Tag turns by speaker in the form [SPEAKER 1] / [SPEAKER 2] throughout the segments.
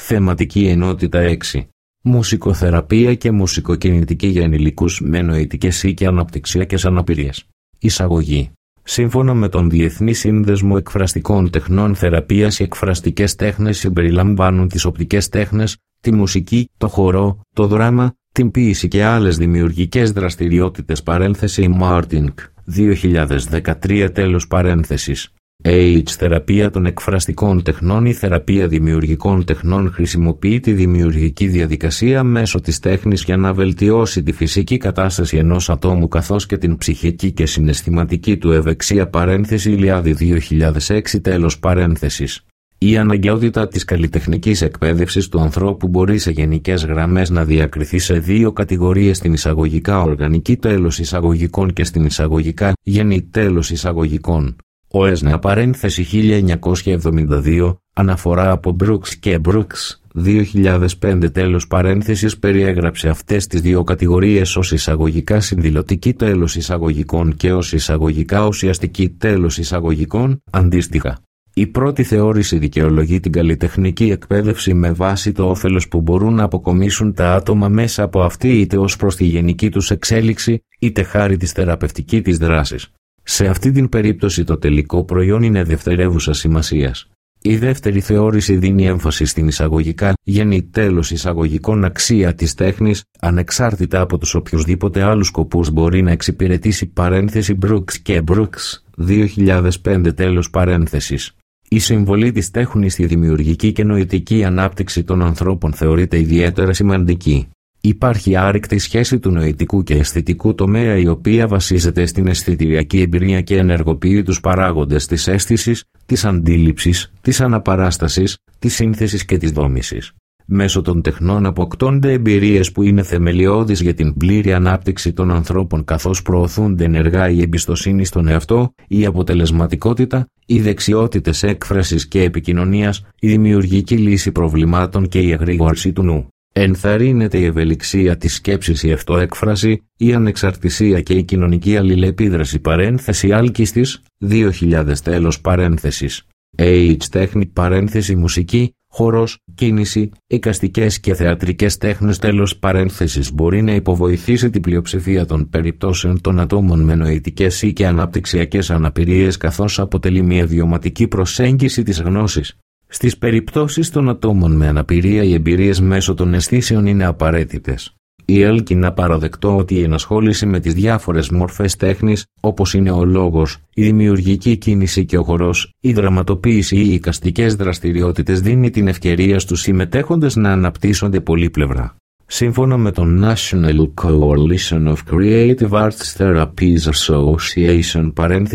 [SPEAKER 1] Θεματική ενότητα 6. Μουσικοθεραπεία και μουσικοκινητική για ενηλικούς με νοητικές ή και αναπτυξιακές αναπηρίες. Εισαγωγή. Σύμφωνα με τον Διεθνή Σύνδεσμο Εκφραστικών Τεχνών, θεραπείας, οι εκφραστικές τέχνες συμπεριλαμβάνουν τις οπτικές τέχνες, τη μουσική, το χορό, το δράμα, την ποίηση και άλλες δημιουργικές δραστηριότητες. Μάρτινγκ, 2013. Θεραπεία των εκφραστικών τεχνών. Η θεραπεία δημιουργικών τεχνών χρησιμοποιεί τη δημιουργική διαδικασία μέσω της τέχνης για να βελτιώσει τη φυσική κατάσταση ενός ατόμου καθώς και την ψυχική και συναισθηματική του ευεξία. Ηλιάδη 2006. Η αναγκαιότητα της καλλιτεχνικής εκπαίδευσης του ανθρώπου μπορεί σε γενικές γραμμές να διακριθεί σε δύο κατηγορίες: στην εισαγωγικά οργανική τέλος εισαγωγικών και στην εισαγωγικά γενή τέλος εισαγωγικών. Ο ΕΣΝΑ 1972, αναφορά από Brooks και Brooks, 2005 περιέγραψε αυτές τις δύο κατηγορίες ως εισαγωγικά συνδηλωτική τέλος εισαγωγικών και ως εισαγωγικά ουσιαστική τέλος εισαγωγικών, αντίστοιχα. Η πρώτη θεώρηση δικαιολογεί την καλλιτεχνική εκπαίδευση με βάση το όφελος που μπορούν να αποκομίσουν τα άτομα μέσα από αυτή, είτε ως προς τη γενική τους εξέλιξη, είτε χάρη της θεραπευτικής της δράσης. Σε αυτή την περίπτωση το τελικό προϊόν είναι δευτερεύουσα σημασίας. Η δεύτερη θεώρηση δίνει έμφαση στην εισαγωγικά γενή τέλος εισαγωγικών αξία της τέχνης, ανεξάρτητα από τους οποιοσδήποτε άλλους σκοπούς μπορεί να εξυπηρετήσει. Brooks και Brooks, 2005 Η συμβολή της τέχνης στη δημιουργική και νοητική ανάπτυξη των ανθρώπων θεωρείται ιδιαίτερα σημαντική. Υπάρχει άρρηκτη σχέση του νοητικού και αισθητικού τομέα, η οποία βασίζεται στην αισθητηριακή εμπειρία και ενεργοποιεί τους παράγοντες της αίσθησης, της αντίληψης, της αναπαράστασης, της σύνθεσης και της δόμησης. Μέσω των τεχνών αποκτώνται εμπειρίες που είναι θεμελιώδεις για την πλήρη ανάπτυξη των ανθρώπων, καθώς προωθούνται ενεργά η εμπιστοσύνη στον εαυτό, η αποτελεσματικότητα, οι δεξιότητες έκφρασης και επικοινωνίας, η δημιουργική λύση προβλημάτων και η εγρήγορση του νου. Ενθαρρύνεται η ευελιξία της σκέψης, η αυτοέκφραση, η ανεξαρτησία και η κοινωνική αλληλεπίδραση. Άλκιστης, 2000 τέχνη, μουσική, χορός, κίνηση, εικαστικές και θεατρικές τέχνες μπορεί να υποβοηθήσει την πλειοψηφία των περιπτώσεων των ατόμων με νοητικές ή και αναπτυξιακές αναπηρίες, καθώς αποτελεί μια βιωματική προσέγγιση της γνώσης. Στις περιπτώσεις των ατόμων με αναπηρία, οι εμπειρίες μέσω των αισθήσεων είναι απαραίτητες. Να παραδεκτό ότι η ενασχόληση με τις διάφορες μορφές τέχνης, όπως είναι ο λόγος, η δημιουργική κίνηση και ο χορός, η δραματοποίηση ή οι εικαστικές δραστηριότητες, δίνει την ευκαιρία στους συμμετέχοντες να αναπτύσσονται πολύπλευρα. Σύμφωνα με τον National Coalition of Creative Arts Therapies Association,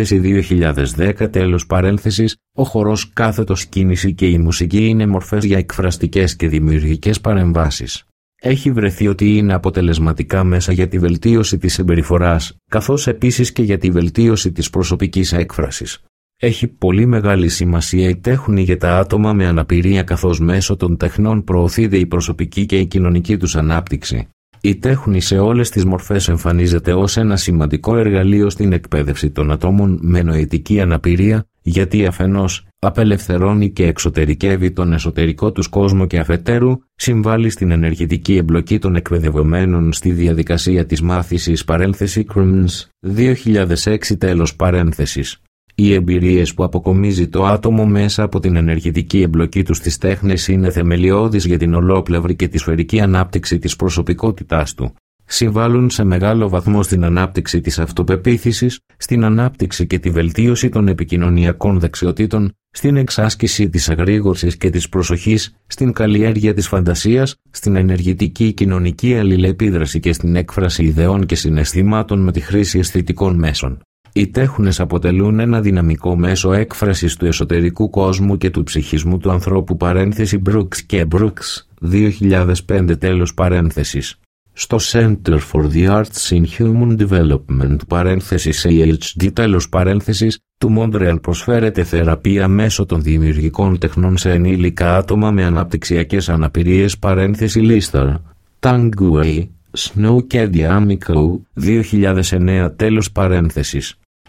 [SPEAKER 1] 2010, ο χορός, κάθετος κίνηση και η μουσική είναι μορφές για εκφραστικές και δημιουργικές παρεμβάσεις. Έχει βρεθεί ότι είναι αποτελεσματικά μέσα για τη βελτίωση της συμπεριφοράς, καθώς επίσης και για τη βελτίωση της προσωπικής έκφρασης. Έχει πολύ μεγάλη σημασία η τέχνη για τα άτομα με αναπηρία, καθώς μέσω των τεχνών προωθείται η προσωπική και η κοινωνική τους ανάπτυξη. Η τέχνη σε όλες τις μορφές εμφανίζεται ως ένα σημαντικό εργαλείο στην εκπαίδευση των ατόμων με νοητική αναπηρία, γιατί αφενός απελευθερώνει και εξωτερικεύει τον εσωτερικό τους κόσμο και αφετέρου συμβάλλει στην ενεργητική εμπλοκή των εκπαιδευομένων στη διαδικασία της μάθησης. Crms, 2006 Οι εμπειρίες που αποκομίζει το άτομο μέσα από την ενεργητική εμπλοκή του στις τέχνες είναι θεμελιώδεις για την ολόπλευρη και τη σφαιρική ανάπτυξη της προσωπικότητάς του. Συμβάλλουν σε μεγάλο βαθμό στην ανάπτυξη της αυτοπεποίθησης, στην ανάπτυξη και τη βελτίωση των επικοινωνιακών δεξιοτήτων, στην εξάσκηση της εγρήγορσης και της προσοχής, στην καλλιέργεια της φαντασίας, στην ενεργητική κοινωνική αλληλεπίδραση και στην έκφραση ιδεών και συναισθημάτων με τη χρήση αισθητικών μέσων. Οι τέχνες αποτελούν ένα δυναμικό μέσο έκφρασης του εσωτερικού κόσμου και του ψυχισμού του ανθρώπου. Brooks και Brooks, 2005 Στο Center for the Arts in Human Development, AHD, του Μόντρεαλ προσφέρεται θεραπεία μέσω των δημιουργικών τεχνών σε ενήλικα άτομα με αναπτυξιακές αναπηρίες. Lister, Tanguay, Snow και Amico, 2009.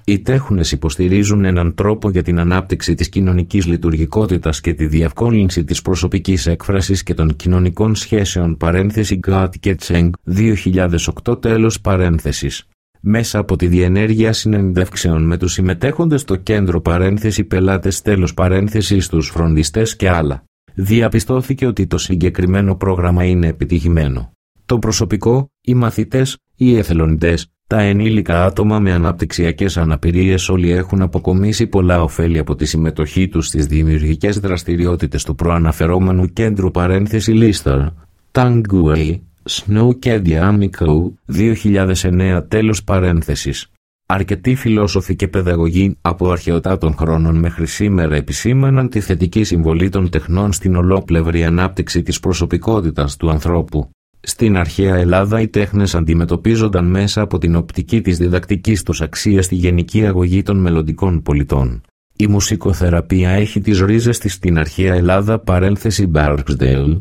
[SPEAKER 1] Οι τέχνες υποστηρίζουν έναν τρόπο για την ανάπτυξη της κοινωνικής λειτουργικότητας και τη διευκόλυνση της προσωπικής έκφρασης και των κοινωνικών σχέσεων God και Τσέγκ 2008 τέλος παρένθεσης. Μέσα από τη διενέργεια συνεντεύξεων με τους συμμετέχοντες στο κέντρο πελάτες τέλος παρένθεσης, τους φροντιστές και άλλα, διαπιστώθηκε ότι το συγκεκριμένο πρόγραμμα είναι επιτυχημένο. Το προσωπικό, οι μαθητές, οι εθελοντές, τα ενήλικα άτομα με αναπτυξιακές αναπηρίες όλοι έχουν αποκομίσει πολλά ωφέλη από τη συμμετοχή τους στις δημιουργικές δραστηριότητες του προαναφερόμενου κέντρου Λίστερ, Tangway, Snow και Diamico 2009 τέλος παρένθεσης. Αρκετοί φιλόσοφοι και παιδαγωγοί από αρχαιοτά των χρόνων μέχρι σήμερα επισήμαναν τη θετική συμβολή των τεχνών στην ολόπλευρη ανάπτυξη της προσωπικότητας του ανθρώπου. Στην αρχαία Ελλάδα οι τέχνες αντιμετωπίζονταν μέσα από την οπτική της διδακτικής τους αξίας στη γενική αγωγή των μελλοντικών πολιτών. Η μουσικοθεραπεία έχει τις ρίζες της στην αρχαία Ελλάδα Barksdale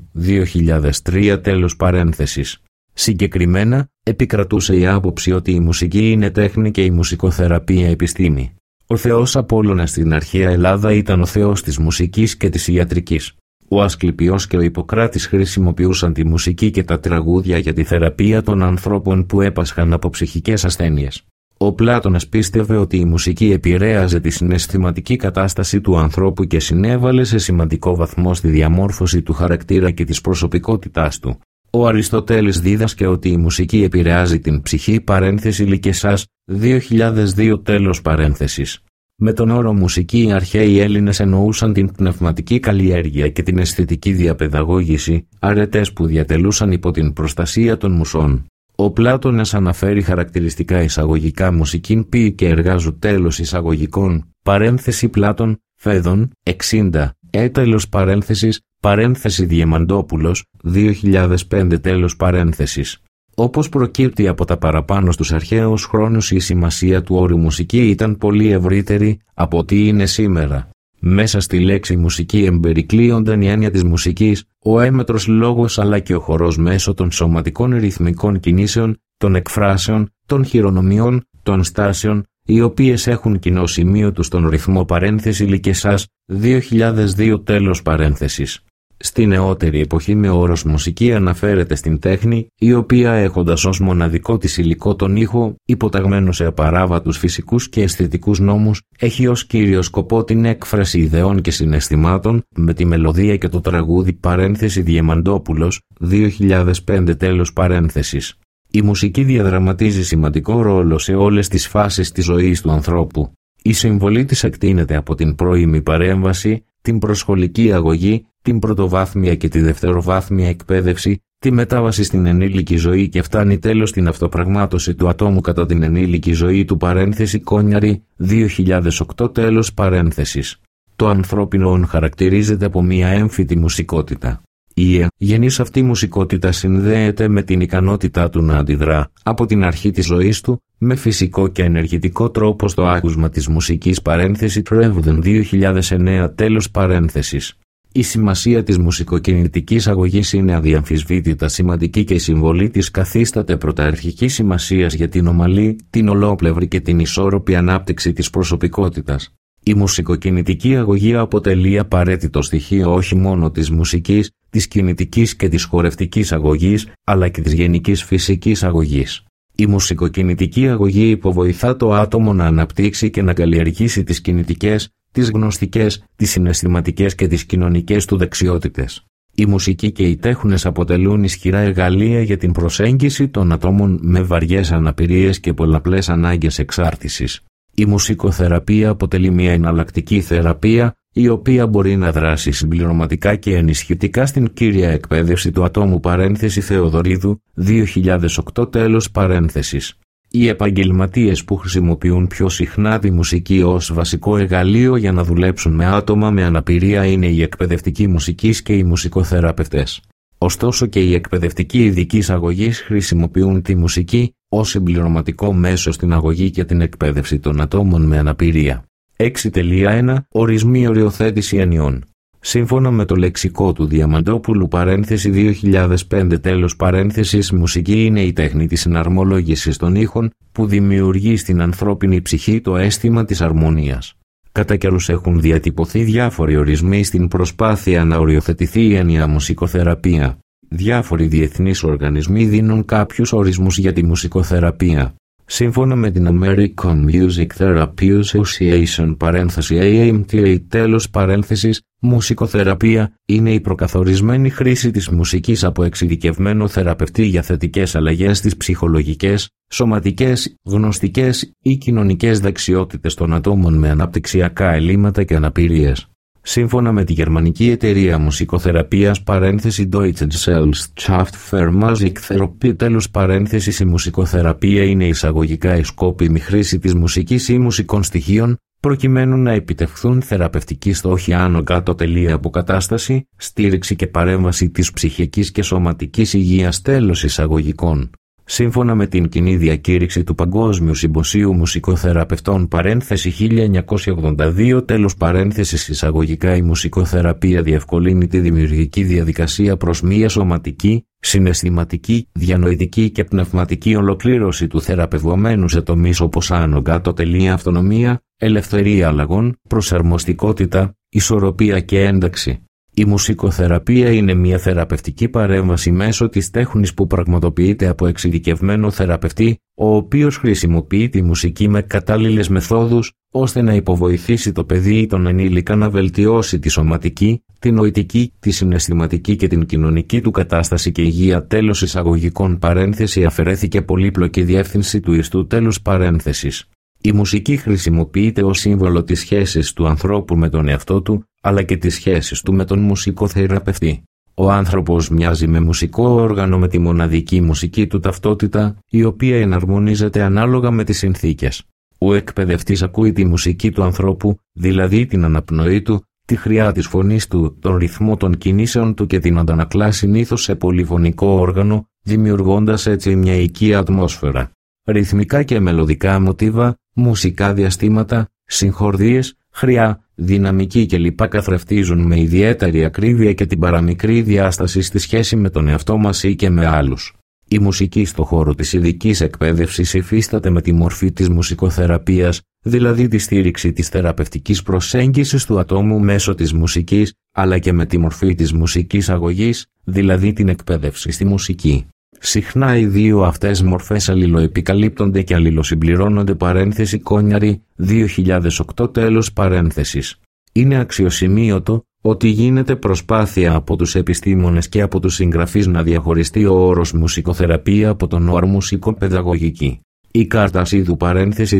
[SPEAKER 1] 2003 τέλος παρένθεσης. Συγκεκριμένα, επικρατούσε η άποψη ότι η μουσική είναι τέχνη και η μουσικοθεραπεία επιστήμη. Ο θεός Απόλλωνας στην αρχαία Ελλάδα ήταν ο θεός της μουσικής και της ιατρικής. Ο Ασκληπιός και ο Ιπποκράτης χρησιμοποιούσαν τη μουσική και τα τραγούδια για τη θεραπεία των ανθρώπων που έπασχαν από ψυχικές ασθένειες. Ο Πλάτωνας πίστευε ότι η μουσική επηρέαζε τη συναισθηματική κατάσταση του ανθρώπου και συνέβαλε σε σημαντικό βαθμό στη διαμόρφωση του χαρακτήρα και της προσωπικότητάς του. Ο Αριστοτέλης δίδασκε ότι η μουσική επηρεάζει την ψυχή Λικεσάς 2002 τέλος παρένθεσης. Με τον όρο μουσική οι αρχαίοι Έλληνες εννοούσαν την πνευματική καλλιέργεια και την αισθητική διαπαιδαγώγηση, αρετές που διατελούσαν υπό την προστασία των μουσών. Ο Πλάτωνας αναφέρει χαρακτηριστικά εισαγωγικά μουσικήν ποιη και εργάζου τέλος εισαγωγικών, παρένθεση Πλάτων, Φέδων, 60, τέλος παρένθεση Διεμαντόπουλος, 2005 τέλος παρένθεσης. Όπως προκύπτει από τα παραπάνω στους αρχαίους χρόνους η σημασία του όρου μουσική ήταν πολύ ευρύτερη από ό,τι είναι σήμερα. Μέσα στη λέξη μουσική εμπερικλείονταν η έννοια της μουσικής, ο έμετρος λόγος αλλά και ο χορός μέσω των σωματικών ρυθμικών κινήσεων, των εκφράσεων, των χειρονομιών, των στάσεων, οι οποίες έχουν κοινό σημείο τους τον ρυθμό Λικεσάς 2002 τέλος παρένθεσης. Στη νεότερη εποχή με όρος μουσική αναφέρεται στην τέχνη, η οποία έχοντας ως μοναδικό της υλικό τον ήχο, υποταγμένο σε απαράβατους φυσικούς και αισθητικούς νόμους, έχει ως κύριο σκοπό την έκφραση ιδεών και συναισθημάτων, με τη μελωδία και το τραγούδι Διεμαντόπουλος, 2005 τέλος παρένθεσης. Η μουσική διαδραματίζει σημαντικό ρόλο σε όλες τις φάσεις της ζωής του ανθρώπου. Η συμβολή της εκτείνεται από την πρώιμη παρέμβαση, την προσχολική αγωγή, την πρωτοβάθμια και τη δευτεροβάθμια εκπαίδευση, τη μετάβαση στην ενήλικη ζωή και φτάνει τέλος στην αυτοπραγμάτωση του ατόμου κατά την ενήλικη ζωή του Κόνιαρη, 2008 τέλος παρένθεσης. Το ανθρώπινο χαρακτηρίζεται από μια έμφυτη μουσικότητα. Η γενής αυτή μουσικότητα συνδέεται με την ικανότητά του να αντιδρά, από την αρχή της ζωής του, με φυσικό και ενεργητικό τρόπο στο άκουσμα της μουσικής Trevden 2009 τέλος παρένθεσης. Η σημασία της μουσικοκινητικής αγωγής είναι αδιαμφισβήτητα σημαντική και η συμβολή της καθίσταται πρωταρχικής σημασίας για την ομαλή, την ολόπλευρη και την ισόρροπη ανάπτυξη της προσωπικότητας. Η μουσικοκινητική αγωγή αποτελεί απαραίτητο στοιχείο όχι μόνο της μουσικής, της κινητικής και της χορευτικής αγωγής, αλλά και της γενικής φυσικής αγωγής. Η μουσικοκινητική αγωγή υποβοηθά το άτομο να αναπτύξει και να καλλιεργήσει τις κινητικές, τις γνωστικές, τις συναισθηματικές και τις κοινωνικές του δεξιότητες. Η μουσική και οι τέχνες αποτελούν ισχυρά εργαλεία για την προσέγγιση των ατόμων με βαριές αναπηρίες και πολλαπλές ανάγκες εξάρτησης. Η μουσικοθεραπεία αποτελεί μια εναλλακτική θεραπεία, η οποία μπορεί να δράσει συμπληρωματικά και ενισχυτικά στην κύρια εκπαίδευση του ατόμου Θεοδωρίδου, 2008 τέλος παρένθεσης. Οι επαγγελματίες που χρησιμοποιούν πιο συχνά τη μουσική ως βασικό εργαλείο για να δουλέψουν με άτομα με αναπηρία είναι οι εκπαιδευτικοί μουσικής και οι μουσικοθεραπευτές. Ωστόσο και οι εκπαιδευτικοί ειδικής αγωγής χρησιμοποιούν τη μουσική ως συμπληρωματικό μέσο στην αγωγή και την εκπαίδευση των ατόμων με αναπηρία. 6.1 Ορισμοί οριοθέτηση ενιών. Σύμφωνα με το λεξικό του Διαμαντόπουλου παρένθεση 2005 τέλος παρένθεσης, μουσική είναι η τέχνη της συναρμολόγησης των ήχων που δημιουργεί στην ανθρώπινη ψυχή το αίσθημα της αρμονίας. Κατά καιρούς έχουν διατυπωθεί διάφοροι ορισμοί στην προσπάθεια να οριοθετηθεί η έννοια μουσικοθεραπεία. Διάφοροι διεθνείς οργανισμοί δίνουν κάποιους ορισμούς για τη μουσικοθεραπεία. Σύμφωνα με την American Music Therapy Association παρένθεση AMTA τέλος παρένθεσης, μουσικοθεραπεία είναι η προκαθορισμένη χρήση της μουσικής από εξειδικευμένο θεραπευτή για θετικές αλλαγές στις ψυχολογικές, σωματικές, γνωστικές ή κοινωνικές δεξιότητες των ατόμων με αναπτυξιακά ελλείμματα και αναπηρίες. Σύμφωνα με τη γερμανική εταιρεία μουσικοθεραπείας παρένθεση Deutsche Gesellschaft für Musiktherapie τέλος παρένθεσης, η μουσικοθεραπεία είναι εισαγωγικά η σκόπιμη χρήση της μουσικής ή μουσικών στοιχείων προκειμένου να επιτευχθούν θεραπευτικοί στόχοι άνω κάτω αποκατάσταση, στήριξη και παρέμβαση της ψυχικής και σωματικής υγείας τέλος εισαγωγικών. Σύμφωνα με την κοινή διακήρυξη του Παγκόσμιου Συμποσίου Μουσικοθεραπευτών παρένθεση 1982 τέλος παρένθεσης εισαγωγικά, η μουσικοθεραπεία διευκολύνει τη δημιουργική διαδικασία προς μία σωματική, συναισθηματική, διανοητική και πνευματική ολοκλήρωση του θεραπευομένου σε τομείς όπως άνω κάτω αυτονομία, ελευθερία αλλαγών, προσαρμοστικότητα, ισορροπία και ένταξη. Η μουσικοθεραπεία είναι μια θεραπευτική παρέμβαση μέσω της τέχνης που πραγματοποιείται από εξειδικευμένο θεραπευτή, ο οποίος χρησιμοποιεί τη μουσική με κατάλληλες μεθόδους, ώστε να υποβοηθήσει το παιδί ή τον ενήλικα να βελτιώσει τη σωματική, τη νοητική, τη συναισθηματική και την κοινωνική του κατάσταση και υγεία τέλος εισαγωγικών παρένθεση αφαιρέθηκε πολύπλοκη διεύθυνση του ιστού τέλος παρένθεσης. Η μουσική χρησιμοποιείται ως σύμβολο της σχέσης του ανθρώπου με τον εαυτό του, αλλά και τις σχέσεις του με τον μουσικοθεραπευτή. Ο άνθρωπος μοιάζει με μουσικό όργανο με τη μοναδική μουσική του ταυτότητα, η οποία εναρμονίζεται ανάλογα με τις συνθήκες. Ο εκπαιδευτής ακούει τη μουσική του ανθρώπου, δηλαδή την αναπνοή του, τη χρειά της φωνής του, τον ρυθμό των κινήσεων του και την αντανακλά συνήθως σε πολυφωνικό όργανο, δημιουργώντας έτσι μια οικία ατμόσφαιρα. Ρυθμικά και μελωδικά μοτίβα, μουσικά διαστήματα, συγχορδίες, χρειά, δυναμική κλπ. Καθρεφτίζουν με ιδιαίτερη ακρίβεια και την παραμικρή διάσταση στη σχέση με τον εαυτό μας ή και με άλλους. Η μουσική στο χώρο της ειδικής εκπαίδευσης υφίσταται με τη μορφή της μουσικοθεραπείας, δηλαδή τη στήριξη της θεραπευτικής προσέγγισης του ατόμου μέσω της μουσικής, αλλά και με τη μορφή της μουσικής αγωγής, δηλαδή την εκπαίδευση στη μουσική. Συχνά οι δύο αυτές μορφές αλληλοεπικαλύπτονται και αλληλοσυμπληρώνονται παρένθεση Κόνιαρη 2008 τέλος παρένθεσης. Είναι αξιοσημείωτο ότι γίνεται προσπάθεια από τους επιστήμονες και από τους συγγραφείς να διαχωριστεί ο όρος μουσικοθεραπεία από τον όρο μουσικοπαιδαγωγική. Η Καρτασίδου παρένθεση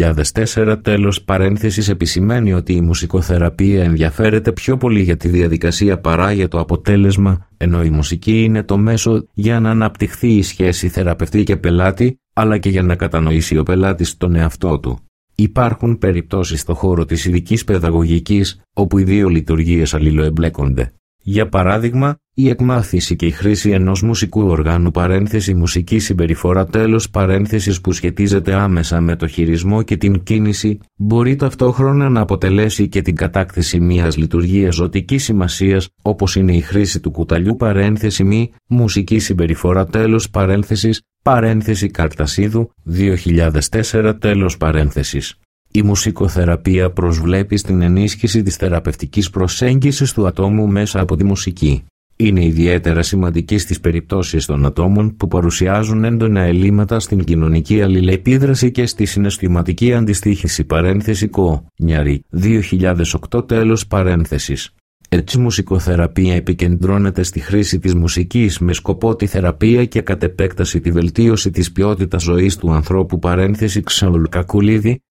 [SPEAKER 1] 2004 τέλος παρένθεσης επισημαίνει ότι η μουσικοθεραπεία ενδιαφέρεται πιο πολύ για τη διαδικασία παρά για το αποτέλεσμα, ενώ η μουσική είναι το μέσο για να αναπτυχθεί η σχέση θεραπευτή και πελάτη, αλλά και για να κατανοήσει ο πελάτης τον εαυτό του. Υπάρχουν περιπτώσεις στο χώρο της ειδικής παιδαγωγικής, όπου οι δύο λειτουργίες αλληλοεμπλέκονται. Για παράδειγμα, η εκμάθηση και η χρήση ενός μουσικού οργάνου παρένθεση μουσική συμπεριφορά τέλος παρένθεσης που σχετίζεται άμεσα με το χειρισμό και την κίνηση, μπορεί ταυτόχρονα να αποτελέσει και την κατάκτηση μιας λειτουργίας ζωτικής σημασίας, όπως είναι η χρήση του κουταλιού παρένθεση μη, μουσική συμπεριφορά τέλος παρένθεση Καρτασίδου 2004 τέλος παρένθεσης. Η μουσικοθεραπεία προσβλέπει στην ενίσχυση της θεραπευτικής προσέγγισης του ατόμου μέσα από τη μουσική. Είναι ιδιαίτερα σημαντική στις περιπτώσεις των ατόμων που παρουσιάζουν έντονα ελλείμματα στην κοινωνική αλληλεπίδραση και στη συναισθηματική αντιστοίχηση παρένθεση Κόνιαρη 2008 τέλος παρένθεσης. Έτσι η μουσικοθεραπεία επικεντρώνεται στη χρήση της μουσικής με σκοπό τη θεραπεία και κατ' επέκταση τη βελτίωση της ποιότητας ζωής του ανθρώπου παρένθεση Κακουλίδη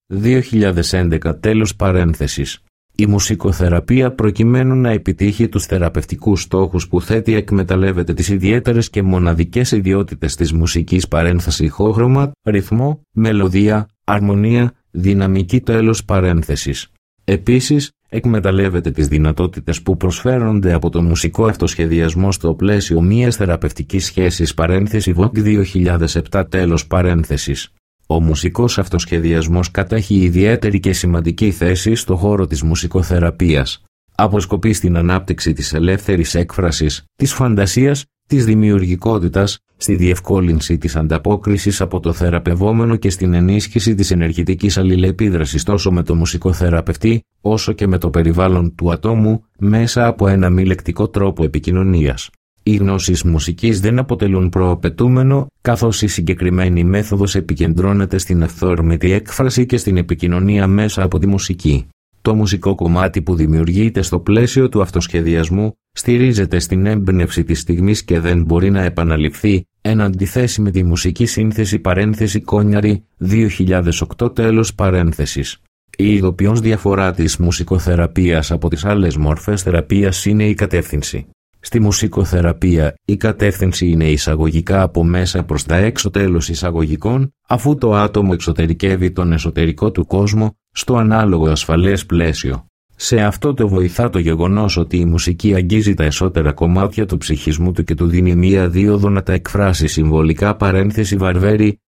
[SPEAKER 1] 2011 τέλος παρένθεσης. Η μουσικοθεραπεία προκειμένου να επιτύχει τους θεραπευτικούς στόχους που θέτει εκμεταλλεύεται τις ιδιαίτερες και μοναδικές ιδιότητες της μουσικής παρένθεση ηχόχρωμα, ρυθμό, μελωδία, αρμονία, δυναμική τέλος παρένθεσης. Επίσης, εκμεταλλεύεται τις δυνατότητες που προσφέρονται από το μουσικό αυτοσχεδιασμό στο πλαίσιο μιας θεραπευτικής σχέσης παρένθεση Vogue 2007 τέλος παρένθεσης. Ο μουσικός αυτοσχεδιασμός κατέχει ιδιαίτερη και σημαντική θέση στο χώρο της μουσικοθεραπείας. αποσκοπεί στην ανάπτυξη της ελεύθερης έκφρασης, της φαντασίας, της δημιουργικότητας, στη διευκόλυνση της ανταπόκρισης από το θεραπευόμενο και στην ενίσχυση της ενεργητικής αλληλεπίδρασης τόσο με τον μουσικοθεραπευτή, όσο και με το περιβάλλον του ατόμου, μέσα από ένα μη λεκτικό τρόπο επικοινωνίας. Οι γνώσεις μουσικής δεν αποτελούν προαπαιτούμενο, καθώς η συγκεκριμένη μέθοδος επικεντρώνεται στην αυθόρμητη έκφραση και στην επικοινωνία μέσα από τη μουσική. Το μουσικό κομμάτι που δημιουργείται στο πλαίσιο του αυτοσχεδιασμού στηρίζεται στην έμπνευση της στιγμής και δεν μπορεί να επαναληφθεί, εν αντιθέσει με τη μουσική σύνθεση παρένθεση Κόνιαρη 2008 τέλος παρένθεσης. Η ειδοποιώς διαφορά της μουσικοθεραπείας από τις άλλες μορφές θεραπείας είναι η κατεύθυνση. Στη μουσικοθεραπεία η κατεύθυνση είναι εισαγωγικά από μέσα προς τα έξω τέλος εισαγωγικών, αφού το άτομο εξωτερικεύει τον εσωτερικό του κόσμο στο ανάλογο ασφαλές πλαίσιο. Σε αυτό το βοηθά το γεγονός ότι η μουσική αγγίζει τα εσώτερα κομμάτια του ψυχισμού του και του δίνει μία δίωδο να τα εκφράσει συμβολικά παρένθεση Βαρβέρη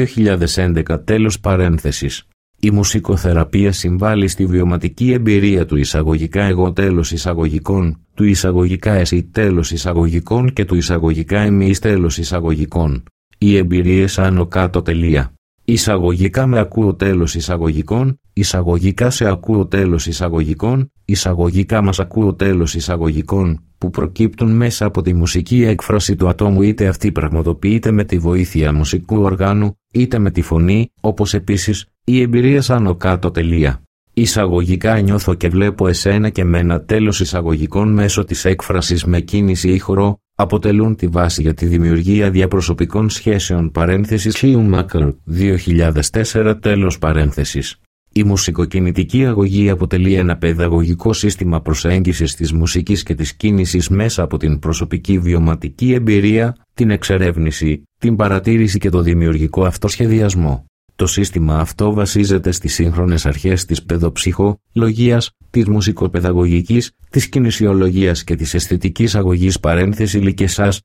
[SPEAKER 1] 2011 τέλος παρένθεσης. Η μουσικοθεραπεία συμβάλλει στη βιωματική εμπειρία του εισαγωγικά εγώ τέλος εισαγωγικών, του εισαγωγικά εσύ τέλος εισαγωγικών και του εισαγωγικά εμείς τέλος εισαγωγικών. Οι εμπειρίες άνω κάτω τελεία. Εισαγωγικά με ακούω τέλος εισαγωγικών, εισαγωγικά σε ακούω τέλος εισαγωγικών, εισαγωγικά μας ακούω τέλος εισαγωγικών, που προκύπτουν μέσα από τη μουσική έκφραση του ατόμου είτε αυτή πραγματοποιείται με τη βοήθεια μουσικού οργάνου, είτε με τη φωνή, όπως επίσης οι εμπειρίες άνω κάτω τελεία. Εισαγωγικά νιώθω και βλέπω εσένα και μένα τέλος εισαγωγικών μέσω της έκφρασης με κίνηση ή χορό, αποτελούν τη βάση για τη δημιουργία διαπροσωπικών σχέσεων παρένθεσης Schumacher 2004 τέλος παρένθεσης. Η μουσικοκινητική αγωγή αποτελεί ένα παιδαγωγικό σύστημα προσέγγισης της μουσικής και της κίνησης μέσα από την προσωπική βιωματική εμπειρία, την εξερεύνηση, την παρατήρηση και το δημιουργικό αυτοσχεδιασμό. Το σύστημα αυτό βασίζεται στις σύγχρονες αρχές της παιδοψυχολογίας, της μουσικοπαιδαγωγικής, της κινησιολογίας και της αισθητικής αγωγής παρένθεση Λικεσάς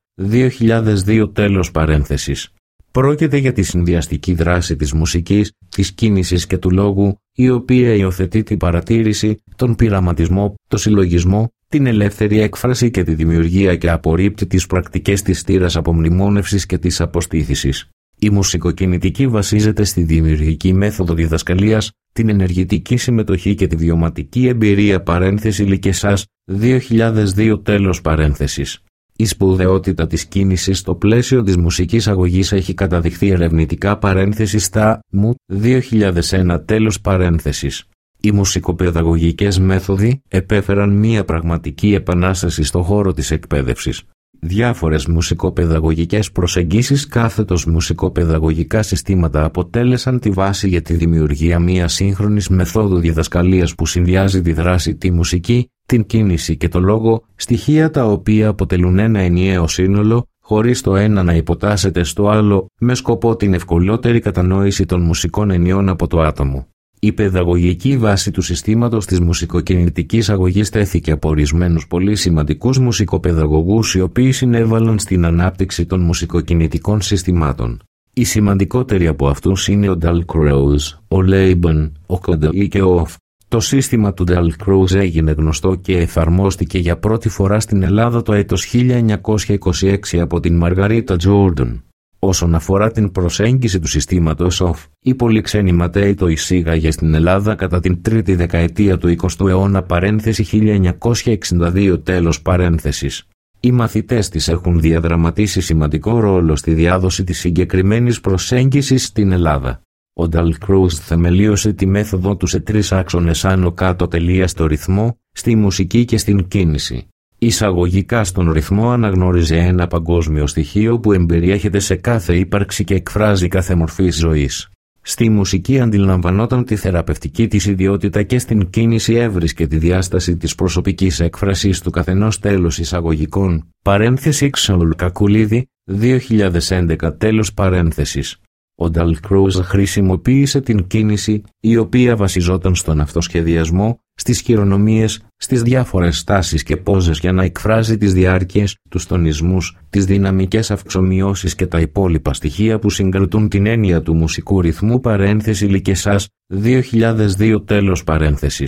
[SPEAKER 1] 2002 τέλος παρένθεσης. Πρόκειται για τη συνδυαστική δράση της μουσικής, της κίνησης και του λόγου, η οποία υιοθετεί την παρατήρηση, τον πειραματισμό, το συλλογισμό, την ελεύθερη έκφραση και τη δημιουργία και απορρίπτει τις πρακτικές της στήρας απομνημόνευσης και της αποστήθησης. Η μουσικοκινητική βασίζεται στη δημιουργική μέθοδο διδασκαλίας, την ενεργητική συμμετοχή και τη βιωματική εμπειρία παρένθεση Λικεσάς 2002 τέλος παρένθεσης. Η σπουδαιότητα της κίνησης στο πλαίσιο της μουσικής αγωγής έχει καταδειχθεί ερευνητικά παρένθεση στα μου 2001 τέλος παρένθεσης. Οι μουσικοπαιδαγωγικές μέθοδοι επέφεραν μία πραγματική επανάσταση στο χώρο της εκπαίδευσης. Διάφορες μουσικοπαιδαγωγικές προσεγγίσεις κάθετος μουσικοπαιδαγωγικά συστήματα αποτέλεσαν τη βάση για τη δημιουργία μιας σύγχρονης μεθόδου διδασκαλίας που συνδυάζει τη δράση, τη μουσική, την κίνηση και το λόγο, στοιχεία τα οποία αποτελούν ένα ενιαίο σύνολο, χωρίς το ένα να υποτάσσεται στο άλλο, με σκοπό την ευκολότερη κατανόηση των μουσικών ενιών από το άτομο. Η παιδαγωγική βάση του συστήματος της μουσικοκινητικής αγωγής τέθηκε από ορισμένους πολύ σημαντικούς μουσικοπαιδαγωγούς οι οποίοι συνέβαλαν στην ανάπτυξη των μουσικοκινητικών συστημάτων. Οι σημαντικότεροι από αυτούς είναι ο Dalcroze, ο Laban, ο Kodaly και ο Off. Το σύστημα του Dalcroze έγινε γνωστό και εφαρμόστηκε για πρώτη φορά στην Ελλάδα το έτος 1926 από την Μαργαρίτα Τζόρνταν. Όσον αφορά την προσέγγιση του συστήματος OFF, η πολυξένη ματέη το εισήγαγε στην Ελλάδα κατά την τρίτη δεκαετία του 20ου αιώνα παρένθεση 1962 τέλος παρένθεσης. Οι μαθητές της έχουν διαδραματίσει σημαντικό ρόλο στη διάδοση της συγκεκριμένης προσέγγισης στην Ελλάδα. Ο Dalcroze θεμελίωσε τη μέθοδο του σε τρεις άξονες άνω κάτω τελεία στο ρυθμό, στη μουσική και στην κίνηση. Εισαγωγικά στον ρυθμό αναγνώριζε ένα παγκόσμιο στοιχείο που εμπεριέχεται σε κάθε ύπαρξη και εκφράζει κάθε μορφή ζωής. Στη μουσική αντιλαμβανόταν τη θεραπευτική της ιδιότητα και στην κίνηση έβρισκε τη διάσταση της προσωπικής έκφρασης του καθενός τέλος εισαγωγικών, παρένθεση Ξαουλ Κακουλίδη, 2011 τέλος παρένθεσης. Ο Dalcroze χρησιμοποίησε την κίνηση, η οποία βασιζόταν στον αυτοσχεδιασμό, στις χειρονομίες, στις διάφορες στάσεις και πόζες για να εκφράζει τις διάρκειες, τους τονισμούς, τις δυναμικές αυξομοιώσεις και τα υπόλοιπα στοιχεία που συγκρατούν την έννοια του μουσικού ρυθμού παρένθεση Λικεσάς 2002 τέλος παρένθεσης.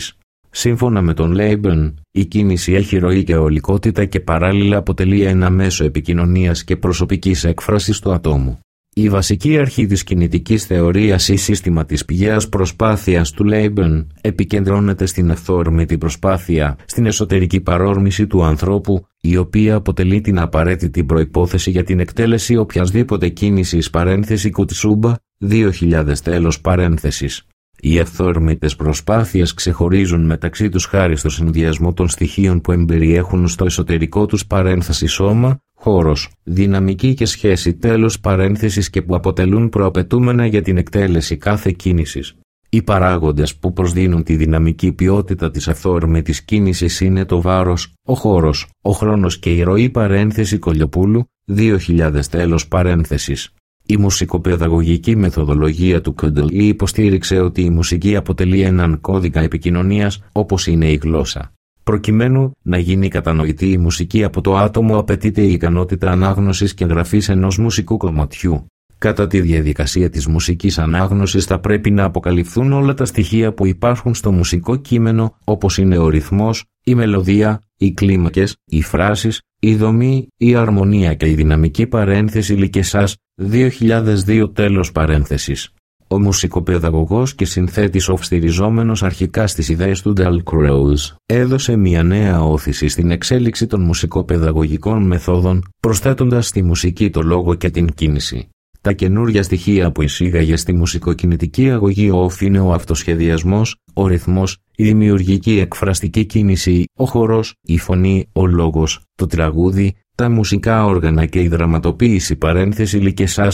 [SPEAKER 1] Σύμφωνα με τον Λέιμπεν, η κίνηση έχει ροή και ολικότητα και παράλληλα αποτελεί ένα μέσο επικοινωνίας και προσωπικής έκφρασης του ατόμου. Η βασική αρχή της κινητικής θεωρίας ή σύστημα της πηγαίας προσπάθειας του Λέιμπεν επικεντρώνεται στην αυθόρμητη προσπάθεια, στην εσωτερική παρόρμηση του ανθρώπου, η οποία αποτελεί την απαραίτητη προϋπόθεση για την εκτέλεση οποιασδήποτε κίνησης παρένθεση Κουτσούμπα, 2000 τέλος παρένθεσης. Οι αυθόρμητες προσπάθειες ξεχωρίζουν μεταξύ τους χάρη στο συνδυασμό των στοιχείων που εμπεριέχουν στο εσωτερικό τους παρένθεση σώμα, χώρος, δυναμική και σχέση τέλος παρένθεσης και που αποτελούν προαπαιτούμενα για την εκτέλεση κάθε κίνησης. Οι παράγοντες που προσδίνουν τη δυναμική ποιότητα της αυθόρμητης κίνησης είναι το βάρος, ο χώρος, ο χρόνος και η ροή παρένθεση Κολιοπούλου, 2000 τέλος παρένθεσης. Η μουσικοπαιδαγωγική μεθοδολογία του Κόντελ υποστήριξε ότι η μουσική αποτελεί έναν κώδικα επικοινωνίας όπως είναι η γλώσσα. Προκειμένου να γίνει κατανοητή η μουσική από το άτομο απαιτείται η ικανότητα ανάγνωσης και γραφής ενός μουσικού κομματιού. Κατά τη διαδικασία της μουσικής ανάγνωσης θα πρέπει να αποκαλυφθούν όλα τα στοιχεία που υπάρχουν στο μουσικό κείμενο, όπως είναι ο ρυθμός, η μελωδία, οι κλίμακες, οι φράσεις, η δομή, η αρμονία και η δυναμική παρένθεση Λικεσάς, 2002 τέλος παρένθεσης. Ο μουσικοπαιδαγωγός και συνθέτης στηριζόμενος αρχικά στις ιδέες του Dalcroze έδωσε μια νέα όθηση στην εξέλιξη των μουσικοπαιδαγωγικών μεθόδων, προσθέτοντας στη μουσική το λόγο και την κίνηση. Τα καινούργια στοιχεία που εισήγαγε στη μουσικοκινητική αγωγή είναι ο αυτοσχεδιασμός, ο ρυθμός, η δημιουργική εκφραστική κίνηση, ο χορός, η φωνή, ο λόγος, το τραγούδι, τα μουσικά όργανα και η δραματοποίηση παρένθεση Λικεσάς,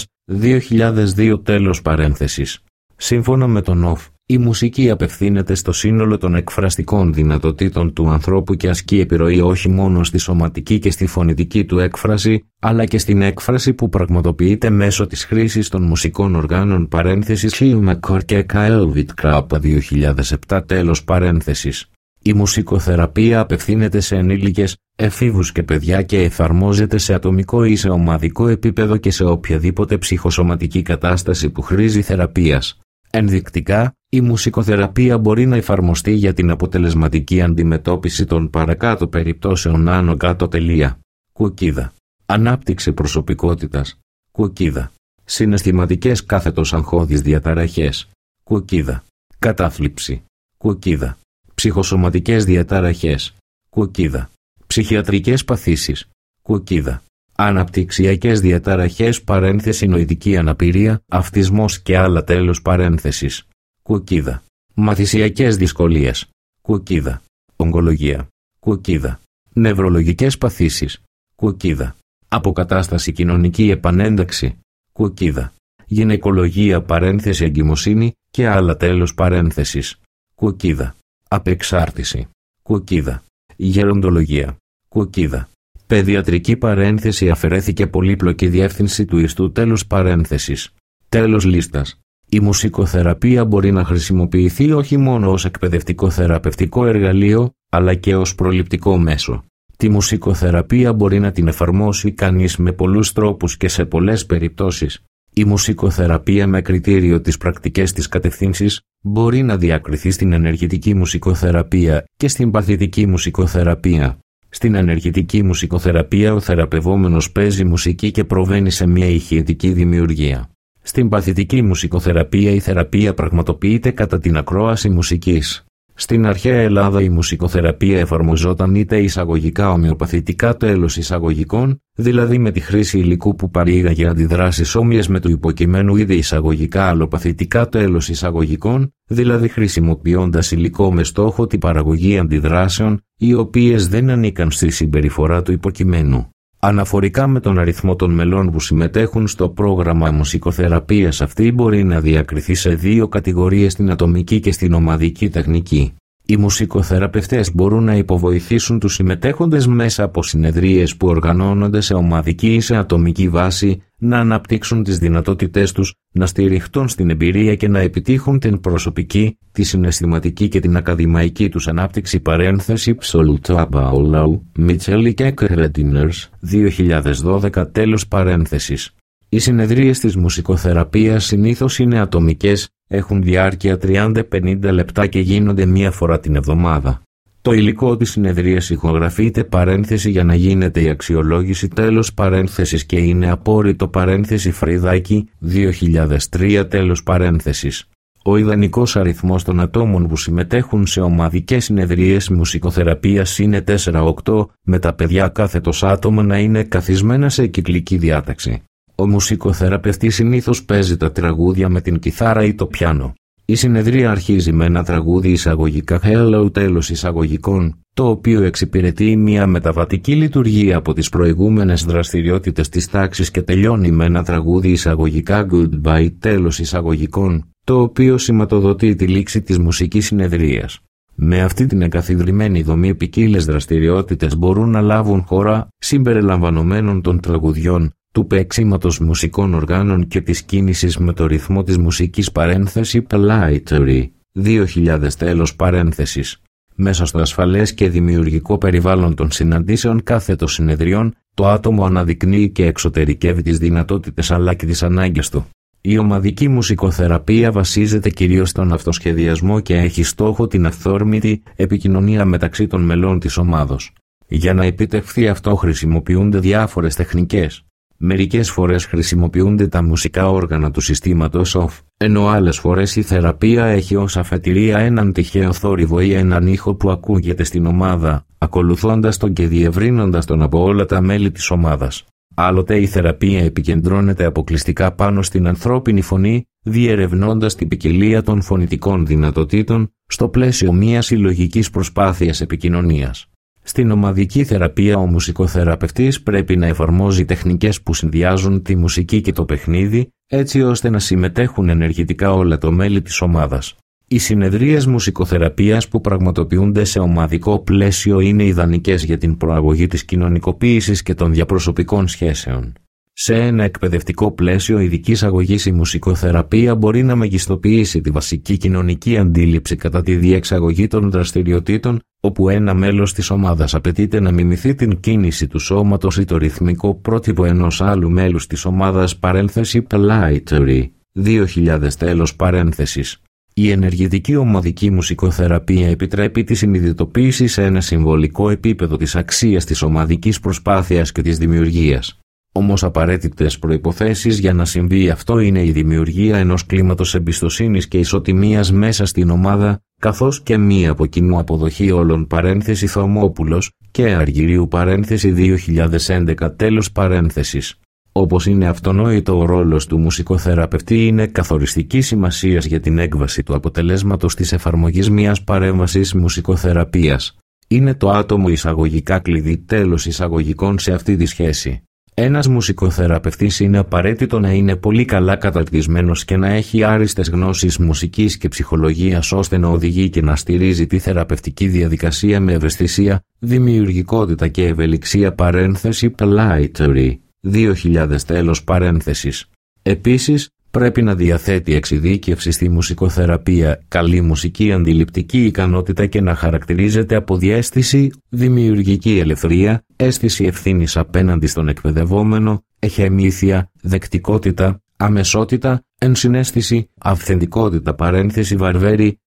[SPEAKER 1] 2002 τέλος παρένθεσης. Σύμφωνα με τον Οφ, η μουσική απευθύνεται στο σύνολο των εκφραστικών δυνατοτήτων του ανθρώπου και ασκεί επιρροή όχι μόνο στη σωματική και στη φωνητική του έκφραση, αλλά και στην έκφραση που πραγματοποιείται μέσω της χρήσης των μουσικών οργάνων παρένθεσης Χίλμακορ και Καέλβιτ Κράπα 2007 τέλος παρένθεσης. Η μουσικοθεραπεία απευθύνεται σε ενήλικες, εφήβους και παιδιά και εφαρμόζεται σε ατομικό ή σε ομαδικό επίπεδο και σε οποιαδήποτε ψυχοσωματική κατάσταση που χρήζει θεραπείας. Ενδεικτικά, η μουσικοθεραπεία μπορεί να εφαρμοστεί για την αποτελεσματική αντιμετώπιση των παρακάτω περιπτώσεων άνω κάτω τελεία. Κουκίδα. Ανάπτυξη προσωπικότητας. Κουκίδα. Συναισθηματικές κάθετος αγχώδεις διαταραχές. Κουκίδα. Κατάθλιψη. Κουκίδα. Ψυχοσωματικές διαταραχές. Κουκίδα. Ψυχιατρικές παθήσεις. Κουκίδα. Αναπτυξιακές διαταραχές παρένθεση νοητική αναπηρία, αυτισμός και άλλα τέλος παρένθεσης. Κουκίδα. Μαθησιακές δυσκολίες. Κουκίδα. Ογκολογία. Κουκίδα. Νευρολογικές παθήσεις. Κουκίδα. Αποκατάσταση κοινωνική επανένταξη. Κουκίδα. Γυναικολογία παρένθεση εγκυμοσύνη και άλλα τέλος παρένθεσης. Κουκίδα. Απεξάρτηση. Κουκίδα. Γεροντολογία. Κουκίδα. Παιδιατρική παρένθεση αφαιρέθηκε πολύπλοκη διεύθυνση του ιστού τέλος παρένθεσης. Τέλος λίστας. Η μουσικοθεραπεία μπορεί να χρησιμοποιηθεί όχι μόνο ως εκπαιδευτικό θεραπευτικό εργαλείο, αλλά και ως προληπτικό μέσο. Τη μουσικοθεραπεία μπορεί να την εφαρμόσει κανείς με πολλούς τρόπους και σε πολλές περιπτώσεις. Η μουσικοθεραπεία με κριτήριο τις πρακτικές της κατευθύνσεις μπορεί να διακριθεί στην ενεργητική μουσικοθεραπεία και στην παθητική μουσικοθεραπεία. Στην ενεργητική μουσικοθεραπεία ο θεραπευόμενος παίζει μουσική και προβαίνει σε μια ηχητική δημιουργία. Στην παθητική μουσικοθεραπεία η θεραπεία πραγματοποιείται κατά την ακρόαση μουσικής. Στην αρχαία Ελλάδα η μουσικοθεραπεία εφαρμοζόταν είτε εισαγωγικά ομοιοπαθητικά τέλος εισαγωγικών, δηλαδή με τη χρήση υλικού που παρήγαγε αντιδράσεις όμοιες με του υποκειμένου, είτε εισαγωγικά αλλοπαθητικά τέλος εισαγωγικών, δηλαδή χρησιμοποιώντας υλικό με στόχο την παραγωγή αντιδράσεων, οι οποίες δεν ανήκαν στη συμπεριφορά του υποκειμένου. Αναφορικά με τον αριθμό των μελών που συμμετέχουν στο πρόγραμμα μουσικοθεραπείας, αυτή μπορεί να διακριθεί σε δύο κατηγορίες, την ατομική και στην ομαδική τεχνική. Οι μουσικοθεραπευτές μπορούν να υποβοηθήσουν τους συμμετέχοντες μέσα από συνεδρίες που οργανώνονται σε ομαδική ή σε ατομική βάση, να αναπτύξουν τις δυνατότητές τους, να στηριχτούν στην εμπειρία και να επιτύχουν την προσωπική, τη συναισθηματική και την ακαδημαϊκή τους ανάπτυξη. Παρένθεση Ψολουτάμπαουλαου, Μιτσέλη και Κρέντινερς, 2012 τέλος παρένθεσης. Οι συνεδρίες της μουσικοθεραπείας συνήθως είναι ατομικές, έχουν διάρκεια 30-50 λεπτά και γίνονται μία φορά την εβδομάδα. Το υλικό της συνεδρίας ηχογραφείται παρένθεση για να γίνεται η αξιολόγηση τέλος παρένθεσης και είναι απόρριτο παρένθεση Φρυδάκη 2003 τέλος παρένθεσης. Ο ιδανικός αριθμός των ατόμων που συμμετέχουν σε ομαδικές συνεδρίες μουσικοθεραπείας είναι 4-8, με τα παιδιά κάθετος άτομα να είναι καθισμένα σε κυκλική διάταξη. Ο μουσικοθεραπευτής συνήθως παίζει τα τραγούδια με την κιθάρα ή το πιάνο. Η συνεδρία αρχίζει με ένα τραγούδι εισαγωγικά Hello τέλος εισαγωγικών, το οποίο εξυπηρετεί μια μεταβατική λειτουργία από τις προηγούμενες δραστηριότητες της τάξης και τελειώνει με ένα τραγούδι εισαγωγικά Goodbye τέλος εισαγωγικών, το οποίο σηματοδοτεί τη λήξη της μουσικής συνεδρίας. Με αυτή την εγκαθιδρυμένη δομή ποικίλες δραστηριότητες μπορούν να λάβουν χώρα συμπεριλαμβανομένων των τραγουδιών, του παίξηματος μουσικών οργάνων και της κίνησης με το ρυθμό της μουσικής παρένθεση Lightery 2000 τέλος παρένθεσης. Μέσα στο ασφαλές και δημιουργικό περιβάλλον των συναντήσεων κάθετος συνεδριών, το άτομο αναδεικνύει και εξωτερικεύει τις δυνατότητες αλλά και τις ανάγκες του. Η ομαδική μουσικοθεραπεία βασίζεται κυρίως στον αυτοσχεδιασμό και έχει στόχο την αυθόρμητη επικοινωνία μεταξύ των μελών της ομάδος. Για να επιτευχθεί αυτό χρησιμοποιούνται διάφορες τεχνικές. Μερικές φορές χρησιμοποιούνται τα μουσικά όργανα του συστήματος OFF, ενώ άλλες φορές η θεραπεία έχει ως αφετηρία έναν τυχαίο θόρυβο ή έναν ήχο που ακούγεται στην ομάδα, ακολουθώντας τον και διευρύνοντας τον από όλα τα μέλη της ομάδας. Άλλοτε η θεραπεία επικεντρώνεται αποκλειστικά πάνω στην ανθρώπινη φωνή, διερευνώντας την ποικιλία των φωνητικών δυνατοτήτων, στο πλαίσιο μιας συλλογικής προσπάθειας επικοινωνίας. Στην ομαδική θεραπεία ο μουσικοθεραπευτής πρέπει να εφαρμόζει τεχνικές που συνδυάζουν τη μουσική και το παιχνίδι, έτσι ώστε να συμμετέχουν ενεργητικά όλα τα μέλη της ομάδας. Οι συνεδρίες μουσικοθεραπείας που πραγματοποιούνται σε ομαδικό πλαίσιο είναι ιδανικές για την προαγωγή της κοινωνικοποίησης και των διαπροσωπικών σχέσεων. Σε ένα εκπαιδευτικό πλαίσιο ειδικής αγωγής η μουσικοθεραπεία μπορεί να μεγιστοποιήσει τη βασική κοινωνική αντίληψη κατά τη διεξαγωγή των δραστηριοτήτων, όπου ένα μέλος της ομάδας απαιτείται να μιμηθεί την κίνηση του σώματος ή το ρυθμικό πρότυπο ενός άλλου μέλους της ομάδας παρένθεση Lightery 2000 τέλος παρένθεσης. Η ενεργητική ομαδική μουσικοθεραπεία επιτρέπει τη συνειδητοποίηση σε ένα συμβολικό επίπεδο της αξίας της ομαδικής προσπάθειας και της δημιουργίας. Όμως απαραίτητες προϋποθέσεις για να συμβεί αυτό είναι η δημιουργία ενός κλίματος εμπιστοσύνης και ισοτιμίας μέσα στην ομάδα, καθώς και μία από κοινού αποδοχή όλων παρένθεση Θωμόπουλος και Αργυρίου παρένθεση 2011 τέλος παρένθεσης. Όπως είναι αυτονόητο, ο ρόλος του μουσικοθεραπευτή είναι καθοριστικής σημασίας για την έκβαση του αποτελέσματος της εφαρμογής μιας παρέμβασης μουσικοθεραπείας. Είναι το άτομο εισαγωγικά κλειδί τέλος εισαγωγικών σε αυτή τη σχέση. Ένας μουσικοθεραπευτής είναι απαραίτητο να είναι πολύ καλά καταρτισμένος και να έχει άριστες γνώσεις μουσικής και ψυχολογίας ώστε να οδηγεί και να στηρίζει τη θεραπευτική διαδικασία με ευαισθησία, δημιουργικότητα και ευελιξία παρένθεση Lightery 2000 τέλος παρένθεσης. Επίσης, πρέπει να διαθέτει εξειδίκευση στη μουσικοθεραπεία, καλή μουσική αντιληπτική ικανότητα και να χαρακτηρίζεται από διαίσθηση, δημιουργική ελευθερία, αίσθηση ευθύνης απέναντι στον εκπαιδευόμενο, εχεμήθεια, δεκτικότητα, αμεσότητα, ενσυναίσθηση, αυθεντικότητα παρένθεση Βαρβέρη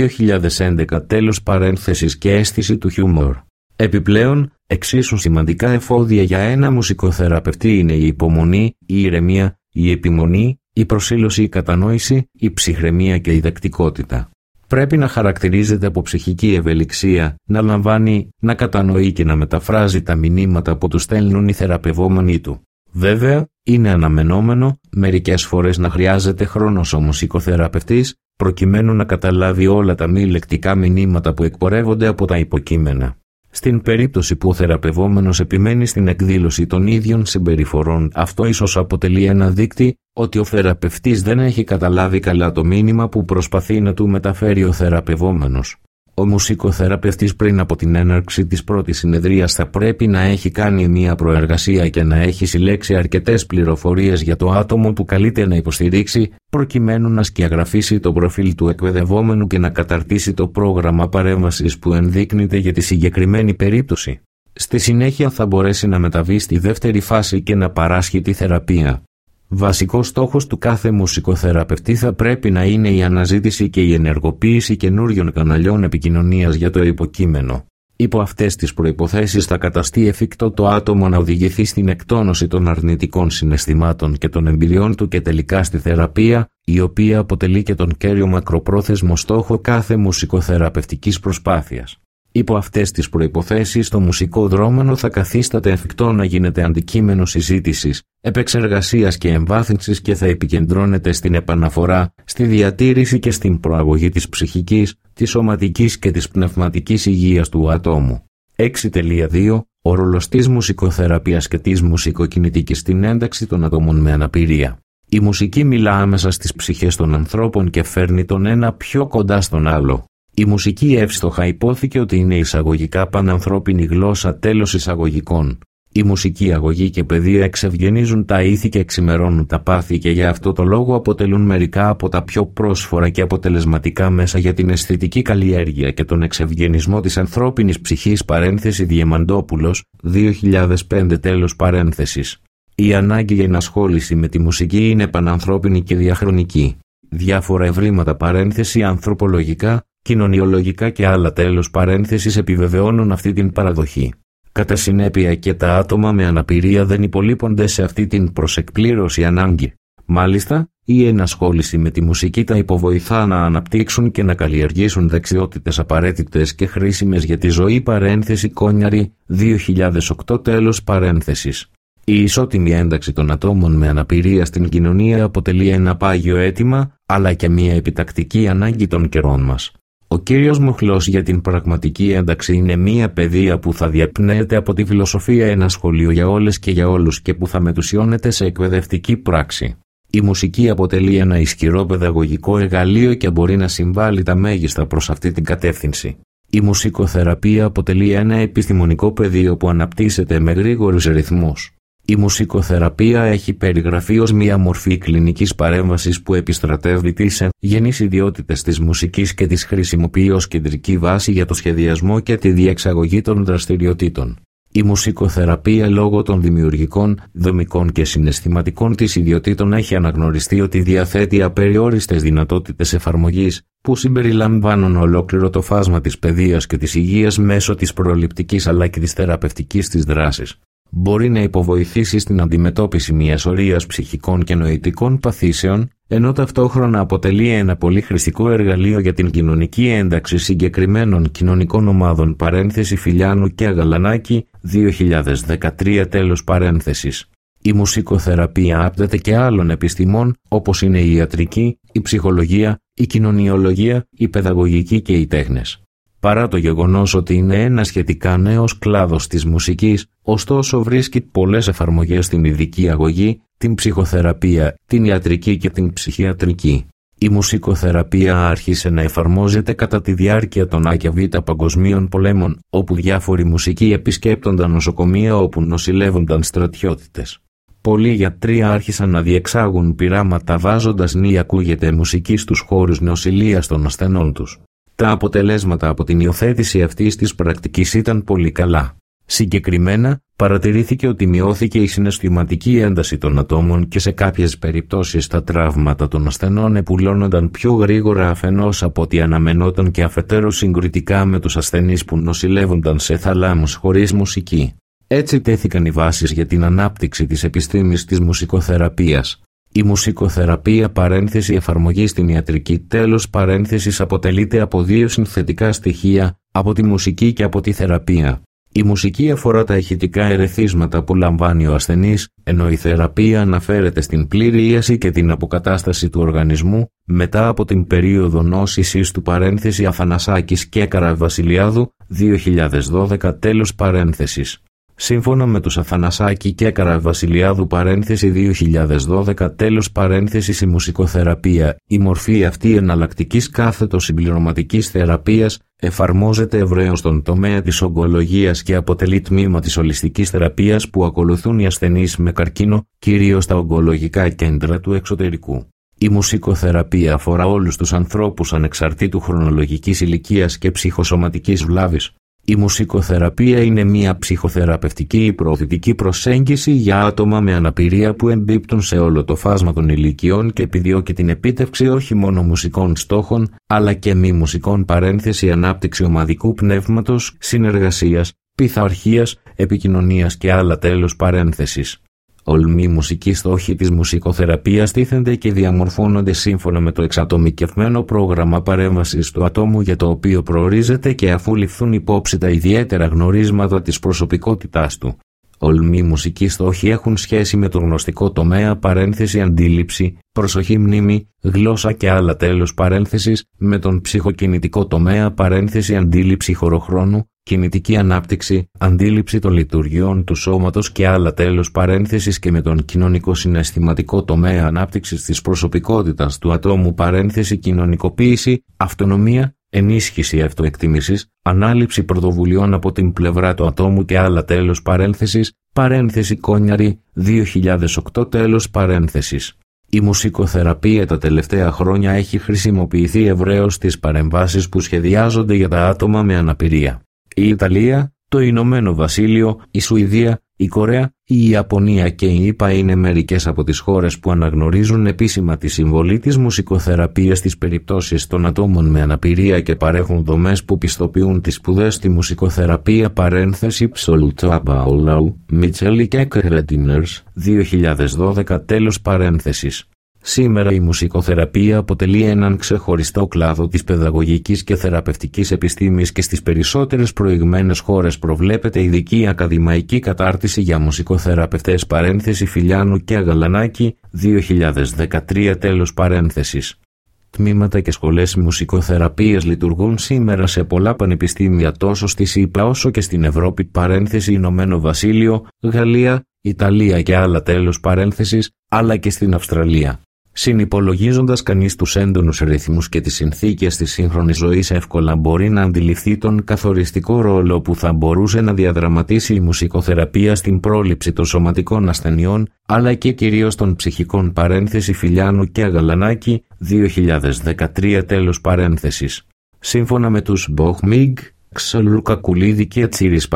[SPEAKER 1] 2011 τέλος παρένθεσης και αίσθηση του χιούμορ. Επιπλέον, εξίσου σημαντικά εφόδια για ένα μουσικοθεραπευτή είναι η υπομονή, η ηρεμία, η επιμονή, η προσήλωση, η κατανόηση, η ψυχραιμία και η δεκτικότητα. Πρέπει να χαρακτηρίζεται από ψυχική ευελιξία, να λαμβάνει, να κατανοεί και να μεταφράζει τα μηνύματα που του στέλνουν οι θεραπευόμενοι του. Βέβαια, είναι αναμενόμενο μερικές φορές να χρειάζεται χρόνος ο μουσικοθεραπευτής προκειμένου να καταλάβει όλα τα μη λεκτικά μηνύματα που εκπορεύονται από τα υποκείμενα. Στην περίπτωση που ο θεραπευόμενος επιμένει στην εκδήλωση των ίδιων συμπεριφορών, αυτό ίσως αποτελεί ένα δείκτη ότι ο θεραπευτής δεν έχει καταλάβει καλά το μήνυμα που προσπαθεί να του μεταφέρει ο θεραπευόμενος. Ο μουσικοθεραπευτής πριν από την έναρξη της πρώτης συνεδρίας θα πρέπει να έχει κάνει μια προεργασία και να έχει συλλέξει αρκετές πληροφορίες για το άτομο που καλείται να υποστηρίξει, προκειμένου να σκιαγραφίσει το προφίλ του εκπαιδευόμενου και να καταρτήσει το πρόγραμμα παρέμβασης που ενδείκνυται για τη συγκεκριμένη περίπτωση. Στη συνέχεια θα μπορέσει να μεταβεί στη δεύτερη φάση και να παράσχει τη θεραπεία. Βασικός στόχος του κάθε μουσικοθεραπευτή θα πρέπει να είναι η αναζήτηση και η ενεργοποίηση καινούριων καναλιών επικοινωνίας για το υποκείμενο. Υπό αυτές τις προϋποθέσεις θα καταστεί εφικτό το άτομο να οδηγηθεί στην εκτόνωση των αρνητικών συναισθημάτων και των εμπειριών του και τελικά στη θεραπεία, η οποία αποτελεί και τον κέριο μακροπρόθεσμο στόχο κάθε μουσικοθεραπευτικής προσπάθειας. Υπό αυτές τις προϋποθέσεις το μουσικό δρόμενο θα καθίσταται εφικτό να γίνεται αντικείμενο συζήτησης, επεξεργασίας και εμβάθυνσης και θα επικεντρώνεται στην επαναφορά, στη διατήρηση και στην προαγωγή της ψυχικής, της σωματικής και της πνευματικής υγείας του ατόμου. 6.2 Ο ρόλος της μουσικοθεραπείας και της μουσικοκινητικής στην ένταξη των ατόμων με αναπηρία. Η μουσική μιλά άμεσα στις ψυχές των ανθρώπων και φέρνει τον ένα πιο κοντά στον άλλο. Η μουσική εύστοχα υπόθηκε ότι είναι εισαγωγικά πανανθρώπινη γλώσσα τέλος εισαγωγικών. Η μουσική αγωγή και παιδεία εξευγενίζουν τα ήθη και εξημερώνουν τα πάθη και για αυτό το λόγο αποτελούν μερικά από τα πιο πρόσφορα και αποτελεσματικά μέσα για την αισθητική καλλιέργεια και τον εξευγενισμό της ανθρώπινης ψυχής. Παρένθεση Διαμαντόπουλος, 2005 τέλος παρένθεσης. Η ανάγκη για ενασχόληση με τη μουσική είναι πανανθρώπινη και διαχρονική. Διάφορα ευρήματα παρένθεση ανθρωπολογικά, κοινωνιολογικά και άλλα τέλος παρένθεσης επιβεβαιώνουν αυτή την παραδοχή. Κατά συνέπεια και τα άτομα με αναπηρία δεν υπολείπονται σε αυτή την προσεκπλήρωση ανάγκη. Μάλιστα, η ενασχόληση με τη μουσική τα υποβοηθά να αναπτύξουν και να καλλιεργήσουν δεξιότητες απαραίτητες και χρήσιμες για τη ζωή. Παρένθεση Κόνιαρη, 2008 τέλος παρένθεσης. Η ισότιμη ένταξη των ατόμων με αναπηρία στην κοινωνία αποτελεί ένα πάγιο αίτημα, αλλά και μια επιτακτική ανάγκη των καιρών μας. Ο κύριος μοχλός για την πραγματική ένταξη είναι μια παιδεία που θα διαπνέεται από τη φιλοσοφία, ένα σχολείο για όλες και για όλους και που θα μετουσιώνεται σε εκπαιδευτική πράξη. Η μουσική αποτελεί ένα ισχυρό παιδαγωγικό εργαλείο και μπορεί να συμβάλλει τα μέγιστα προς αυτή την κατεύθυνση. Η μουσικοθεραπεία αποτελεί ένα επιστημονικό πεδίο που αναπτύσσεται με γρήγορους ρυθμούς. Η μουσικοθεραπεία έχει περιγραφεί ως μια μορφή κλινικής παρέμβασης που επιστρατεύει τις γενείς ιδιότητες της μουσικής και τις χρησιμοποιεί ως κεντρική βάση για το σχεδιασμό και τη διεξαγωγή των δραστηριοτήτων. Η μουσικοθεραπεία λόγω των δημιουργικών, δομικών και συναισθηματικών της ιδιοτήτων έχει αναγνωριστεί ότι διαθέτει απεριόριστες δυνατότητες εφαρμογής που συμπεριλαμβάνουν ολόκληρο το φάσμα της παιδείας και της υγείας μέσω της προληπτικής αλλά και της θεραπευτικής της δράσης. Μπορεί να υποβοηθήσει στην αντιμετώπιση μιας σωρίας ψυχικών και νοητικών παθήσεων, ενώ ταυτόχρονα αποτελεί ένα πολύ χρηστικό εργαλείο για την κοινωνική ένταξη συγκεκριμένων κοινωνικών ομάδων. Παρένθεση Φιλιάνου και Αγαλανάκη, 2013 τέλος παρένθεσης. Η μουσικοθεραπεία άπτεται και άλλων επιστημών, όπως είναι η ιατρική, η ψυχολογία, η κοινωνιολογία, η παιδαγωγική και οι τέχνες. Παρά το γεγονός ότι είναι ένα σχετικά νέος κλάδος της μουσικής, ωστόσο βρίσκει πολλές εφαρμογές στην ειδική αγωγή, την ψυχοθεραπεία, την ιατρική και την ψυχιατρική. Η μουσικοθεραπεία άρχισε να εφαρμόζεται κατά τη διάρκεια των ΑΒ παγκοσμίων πολέμων, όπου διάφοροι μουσικοί επισκέπτονταν νοσοκομεία όπου νοσηλεύονταν στρατιώτες. Πολλοί γιατροί άρχισαν να διεξάγουν πειράματα βάζοντας νη ακούγεται μουσική στους χώρους νοσηλείας των ασθενών τους. Τα αποτελέσματα από την υιοθέτηση αυτής της πρακτικής ήταν πολύ καλά. Συγκεκριμένα, παρατηρήθηκε ότι μειώθηκε η συναισθηματική ένταση των ατόμων και σε κάποιες περιπτώσεις τα τραύματα των ασθενών επουλώνονταν πιο γρήγορα αφενός από ό,τι αναμενόταν και αφετέρου συγκριτικά με τους ασθενείς που νοσηλεύονταν σε θαλάμους χωρίς μουσική. Έτσι τέθηκαν οι βάσεις για την ανάπτυξη της επιστήμης της μουσικοθεραπείας. Η μουσικοθεραπεία παρένθεση εφαρμογή στην ιατρική τέλος παρένθεσης αποτελείται από δύο συνθετικά στοιχεία, από τη μουσική και από τη θεραπεία. Η μουσική αφορά τα ηχητικά ερεθίσματα που λαμβάνει ο ασθενής, ενώ η θεραπεία αναφέρεται στην πλήρη ίαση και την αποκατάσταση του οργανισμού μετά από την περίοδο νόσησης του παρένθεση Αθανασάκης και Καραβασιλιάδου, 2012 τέλος παρένθεσης. Σύμφωνα με τους Αθανασάκη και Καραβασιλιάδου παρένθεση 2012 τέλος παρένθεσης η μουσικοθεραπεία, η μορφή αυτή εναλλακτικής κάθετος συμπληρωματικής θεραπείας, εφαρμόζεται ευρέως στον τομέα της ογκολογίας και αποτελεί τμήμα της ολιστικής θεραπείας που ακολουθούν οι ασθενείς με καρκίνο, κυρίως στα ογκολογικά κέντρα του εξωτερικού. Η μουσικοθεραπεία αφορά όλους τους ανθρώπους ανεξαρτήτου χρονολογικής ηλικίας και ψυχοσωματικής βλάβης. Η μουσικοθεραπεία είναι μια ψυχοθεραπευτική ή προωθητική προσέγγιση για άτομα με αναπηρία που εμπίπτουν σε όλο το φάσμα των ηλικιών και επιδιώκει την επίτευξη όχι μόνο μουσικών στόχων, αλλά και μη μουσικών ανάπτυξη ομαδικού πνεύματος, συνεργασίας, πειθαρχίας, επικοινωνίας και άλλα . Όλοι οι μουσικοί στόχοι της μουσικοθεραπείας τίθενται και διαμορφώνονται σύμφωνα με το εξατομικευμένο πρόγραμμα παρέμβασης του ατόμου για το οποίο προορίζεται και αφού ληφθούν υπόψη τα ιδιαίτερα γνωρίσματα της προσωπικότητάς του. Όλοι οι μουσικοί στόχοι έχουν σχέση με το γνωστικό τομέα αντίληψη, προσοχή, μνήμη, γλώσσα και άλλα με τον ψυχοκινητικό τομέα αντίληψη χωροχρόνου, κινητική ανάπτυξη, αντίληψη των λειτουργιών του σώματος και άλλα και με τον κοινωνικό-συναισθηματικό τομέα ανάπτυξης της προσωπικότητας του ατόμου κοινωνικοποίηση, αυτονομία, ενίσχυση αυτοεκτίμησης, ανάληψη πρωτοβουλειών από την πλευρά του ατόμου και άλλα Κόνιαρη, 2008 Η μουσικοθεραπεία τα τελευταία χρόνια έχει χρησιμοποιηθεί ευρέως στις παρεμβάσεις που σχεδιάζονται για τα άτομα με αναπηρία. Η Ιταλία, το Ηνωμένο Βασίλειο, η Σουηδία, η Κορέα, η Ιαπωνία και η ΗΠΑ είναι μερικές από τις χώρες που αναγνωρίζουν επίσημα τη συμβολή της μουσικοθεραπείας στις περιπτώσεις των ατόμων με αναπηρία και παρέχουν δομές που πιστοποιούν τις σπουδές στη μουσικοθεραπεία Ψολούτο Αμπαουλάου, Μιτσέλη και Κρετίνερς, 2012 Σήμερα η μουσικοθεραπεία αποτελεί έναν ξεχωριστό κλάδο της παιδαγωγικής και θεραπευτικής επιστήμης και στις περισσότερες προηγμένες χώρες προβλέπεται ειδική ακαδημαϊκή κατάρτιση για μουσικοθεραπευτές Φιλιάνου και Αγαλανάκη, 2013 Τμήματα και σχολές μουσικοθεραπείας λειτουργούν σήμερα σε πολλά πανεπιστήμια τόσο στη ΗΠΑ όσο και στην Ευρώπη Ηνωμένο Βασίλειο, Γαλλία, Ιταλία και άλλα αλλά και στην Αυστραλία. Συνυπολογίζοντας κανείς τους έντονους ρυθμούς και τις συνθήκες της σύγχρονης ζωής εύκολα μπορεί να αντιληφθεί τον καθοριστικό ρόλο που θα μπορούσε να διαδραματίσει η μουσικοθεραπεία στην πρόληψη των σωματικών ασθενειών, αλλά και κυρίως των ψυχικών Φιλιάνου και Αγαλανάκη, 2013 Σύμφωνα με τους Μποχμίγκ, Ξαλουκακουλίδη και Τσίρης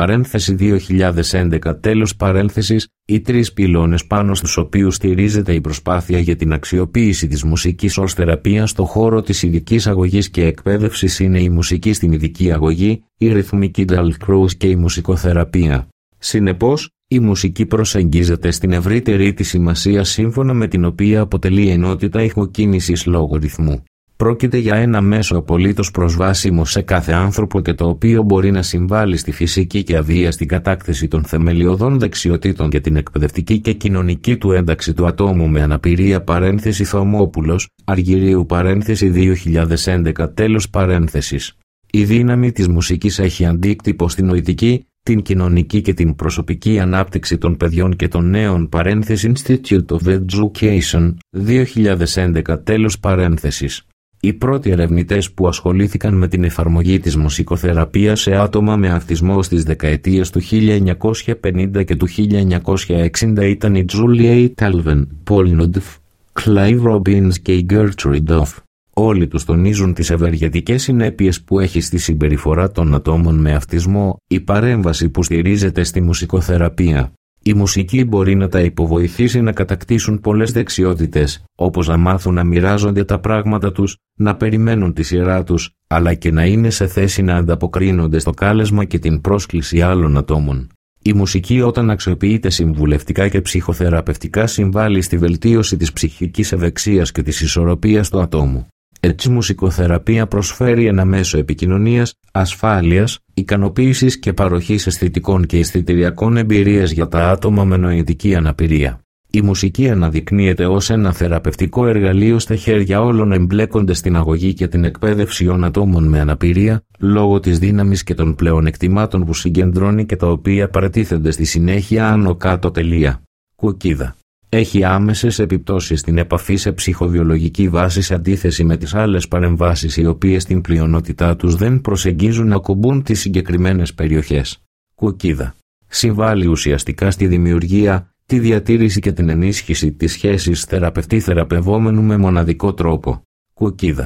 [SPEAKER 1] 2011 οι τρεις πυλώνες πάνω στους οποίους στηρίζεται η προσπάθεια για την αξιοποίηση της μουσικής ως θεραπεία στο χώρο της ειδικής αγωγής και εκπαίδευσης είναι η μουσική στην ειδική αγωγή, η ρυθμική Dalcroze και η μουσικοθεραπεία. Συνεπώς, η μουσική προσεγγίζεται στην ευρύτερη της σημασία σύμφωνα με την οποία αποτελεί ενότητα ηχοκίνησης λόγω ρυθμού. Πρόκειται για ένα μέσο απολύτως προσβάσιμο σε κάθε άνθρωπο και το οποίο μπορεί να συμβάλλει στη φυσική και αβίαστη κατάκτηση των θεμελιωδών δεξιοτήτων για την εκπαιδευτική και κοινωνική του ένταξη του ατόμου με αναπηρία Θωμόπουλος, Αργυρίου 2011 Η δύναμη της μουσικής έχει αντίκτυπο στην νοητική, την κοινωνική και την προσωπική ανάπτυξη των παιδιών και των νέων Institute of Education, 2011 Οι πρώτοι ερευνητές που ασχολήθηκαν με την εφαρμογή της μουσικοθεραπείας σε άτομα με αυτισμό στις δεκαετίες του 1950 και του 1960 ήταν η Julia Talvin, Paul Nodf, Clive Robbins και η Gertrude Duff. Όλοι τους τονίζουν τις ευεργετικές συνέπειες που έχει στη συμπεριφορά των ατόμων με αυτισμό η παρέμβαση που στηρίζεται στη μουσικοθεραπεία. Η μουσική μπορεί να τα υποβοηθήσει να κατακτήσουν πολλές δεξιότητες, όπως να μάθουν να μοιράζονται τα πράγματα τους, να περιμένουν τη σειρά τους, αλλά και να είναι σε θέση να ανταποκρίνονται στο κάλεσμα και την πρόσκληση άλλων ατόμων. Η μουσική όταν αξιοποιείται συμβουλευτικά και ψυχοθεραπευτικά συμβάλλει στη βελτίωση της ψυχικής ευεξίας και της ισορροπίας του ατόμου. Έτσι η μουσικοθεραπεία προσφέρει ένα μέσο επικοινωνίας, ασφάλειας, ικανοποίησης και παροχής αισθητικών και αισθητηριακών εμπειρίες για τα άτομα με νοητική αναπηρία. Η μουσική αναδεικνύεται ως ένα θεραπευτικό εργαλείο στα χέρια όλων εμπλέκονται στην αγωγή και την εκπαίδευση των ατόμων με αναπηρία, λόγω της δύναμης και των πλεονεκτημάτων που συγκεντρώνει και τα οποία παρατίθενται στη συνέχεια άνω κάτω . Κουκίδα. Έχει άμεσες επιπτώσεις στην επαφή σε ψυχοβιολογική βάση σε αντίθεση με τις άλλες παρεμβάσεις οι οποίες στην πλειονότητά τους δεν προσεγγίζουν να ακουμπούν τις συγκεκριμένες περιοχές. Κουκίδα. Συμβάλλει ουσιαστικά στη δημιουργία, τη διατήρηση και την ενίσχυση της σχέσης θεραπευτή-θεραπευόμενου με μοναδικό τρόπο. Κουκίδα.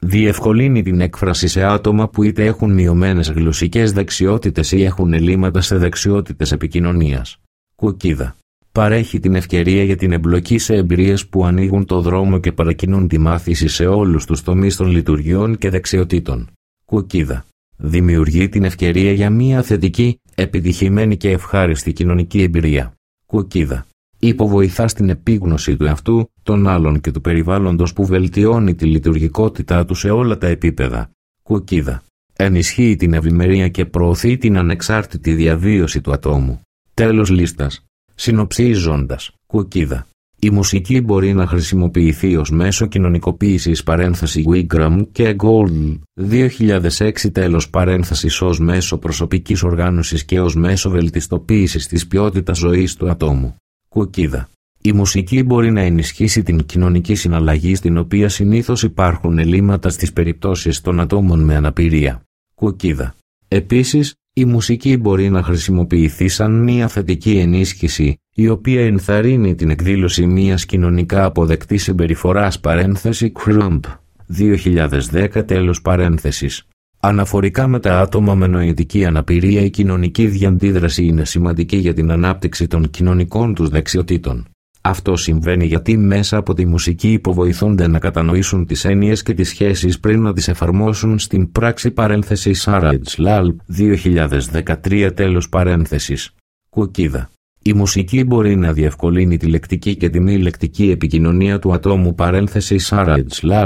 [SPEAKER 1] Διευκολύνει την έκφραση σε άτομα που είτε έχουν μειωμένες γλωσσικές δεξιότητες ή έχουν ελλείμματα σε δεξιότητες επικοινωνίας. Κουκκίδα. Παρέχει την ευκαιρία για την εμπλοκή σε εμπειρίες που ανοίγουν το δρόμο και παρακινούν τη μάθηση σε όλους τους τομείς των λειτουργιών και δεξιοτήτων. Κουκκίδα. Δημιουργεί την ευκαιρία για μια θετική, επιτυχημένη και ευχάριστη κοινωνική εμπειρία. Κουκκίδα. Υποβοηθά στην επίγνωση του εαυτού, των άλλων και του περιβάλλοντος που βελτιώνει τη λειτουργικότητά του σε όλα τα επίπεδα. Κουκκίδα. Ενισχύει την ευημερία και προωθεί την ανεξάρτητη διαβίωση του ατόμου. Τέλος λίστας. Συνοψίζοντας. Κουκκίδα. Η μουσική μπορεί να χρησιμοποιηθεί ως μέσο κοινωνικοποίησης Wigram και Gold 2006 τέλος ως μέσο προσωπικής οργάνωσης και ως μέσο βελτιστοποίησης της ποιότητας ζωής του ατόμου. Κουκκίδα. Η μουσική μπορεί να ενισχύσει την κοινωνική συναλλαγή στην οποία συνήθως υπάρχουν ελλείμματα στις περιπτώσεις των ατόμων με αναπηρία. Κουκκίδα. Επίσης, η μουσική μπορεί να χρησιμοποιηθεί σαν μια θετική ενίσχυση, η οποία ενθαρρύνει την εκδήλωση μιας κοινωνικά αποδεκτής συμπεριφοράς Crump 2010 τέλος. Αναφορικά με τα άτομα με νοητική αναπηρία, η κοινωνική διαντίδραση είναι σημαντική για την ανάπτυξη των κοινωνικών τους δεξιοτήτων. Αυτό συμβαίνει γιατί μέσα από τη μουσική υποβοηθούνται να κατανοήσουν τις έννοιες και τις σχέσεις πριν να τις εφαρμόσουν στην πράξη Saraj 2013 τέλος. Κουκκίδα. Η μουσική μπορεί να διευκολύνει τη λεκτική και τη μη λεκτική επικοινωνία του ατόμου Saraj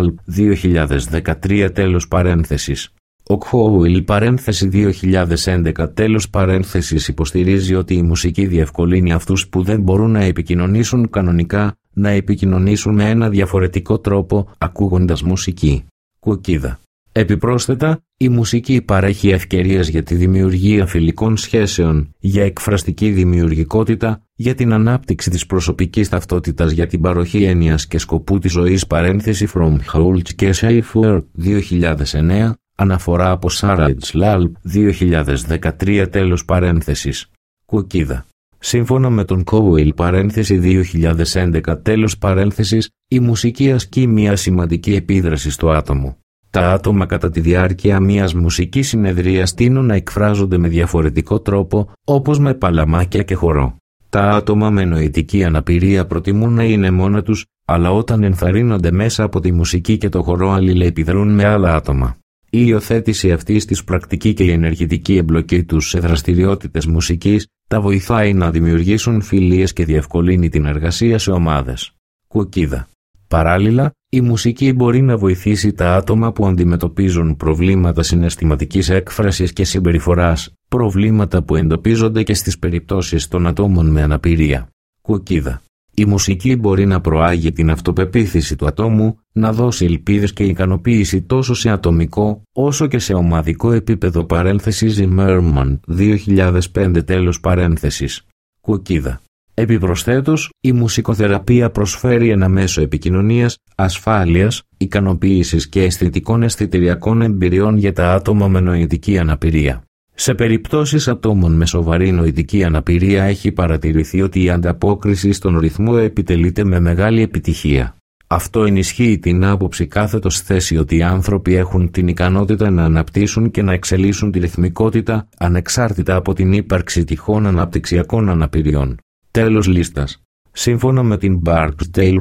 [SPEAKER 1] 2013 τέλος. Ο Cowell 2011 τέλος υποστηρίζει ότι η μουσική διευκολύνει αυτούς που δεν μπορούν να επικοινωνήσουν κανονικά, να επικοινωνήσουν με ένα διαφορετικό τρόπο ακούγοντας μουσική. Κουκκίδα. Επιπρόσθετα, η μουσική παρέχει ευκαιρίες για τη δημιουργία φιλικών σχέσεων, για εκφραστική δημιουργικότητα, για την ανάπτυξη της προσωπικής ταυτότητας, για την παροχή έννοιας και σκοπού της ζωής From Holt και Schaefer 2009, αναφορά από Saraj 2013 τέλος. Κουκκίδα. Σύμφωνα με τον Cowell 2011 τέλος, η μουσική ασκεί μια σημαντική επίδραση στο άτομο. Τα άτομα κατά τη διάρκεια μιας μουσικής συνεδρίας τείνουν να εκφράζονται με διαφορετικό τρόπο, όπως με παλαμάκια και χορό. Τα άτομα με νοητική αναπηρία προτιμούν να είναι μόνα τους, αλλά όταν ενθαρρύνονται μέσα από τη μουσική και το χορό αλληλεπιδρούν με άλλα άτομα. Η υιοθέτηση αυτής της πρακτική και η ενεργητική εμπλοκή τους σε δραστηριότητες μουσικής τα βοηθάει να δημιουργήσουν φιλίες και διευκολύνει την εργασία σε ομάδες. Κουκκίδα. Παράλληλα, η μουσική μπορεί να βοηθήσει τα άτομα που αντιμετωπίζουν προβλήματα συναισθηματικής έκφρασης και συμπεριφοράς, προβλήματα που εντοπίζονται και στις περιπτώσεις των ατόμων με αναπηρία. Κουκκίδα. Η μουσική μπορεί να προάγει την αυτοπεποίθηση του ατόμου, να δώσει ελπίδες και ικανοποίηση τόσο σε ατομικό, όσο και σε ομαδικό επίπεδο. Zimmerman 2005 τέλος. Κουκκίδα. Επιπροσθέτως, η μουσικοθεραπεία προσφέρει ένα μέσο επικοινωνίας, ασφάλειας, ικανοποίησης και αισθητικών εμπειριών για τα άτομα με νοητική αναπηρία. Σε περιπτώσεις ατόμων με σοβαρή νοητική αναπηρία έχει παρατηρηθεί ότι η ανταπόκριση στον ρυθμό επιτελείται με μεγάλη επιτυχία. Αυτό ενισχύει την άποψη κάθετος θέση ότι οι άνθρωποι έχουν την ικανότητα να αναπτύσσουν και να εξελίσσουν τη ρυθμικότητα ανεξάρτητα από την ύπαρξη τυχών αναπτυξιακών αναπηριών. Τέλος λίστας. Σύμφωνα με την Barksdale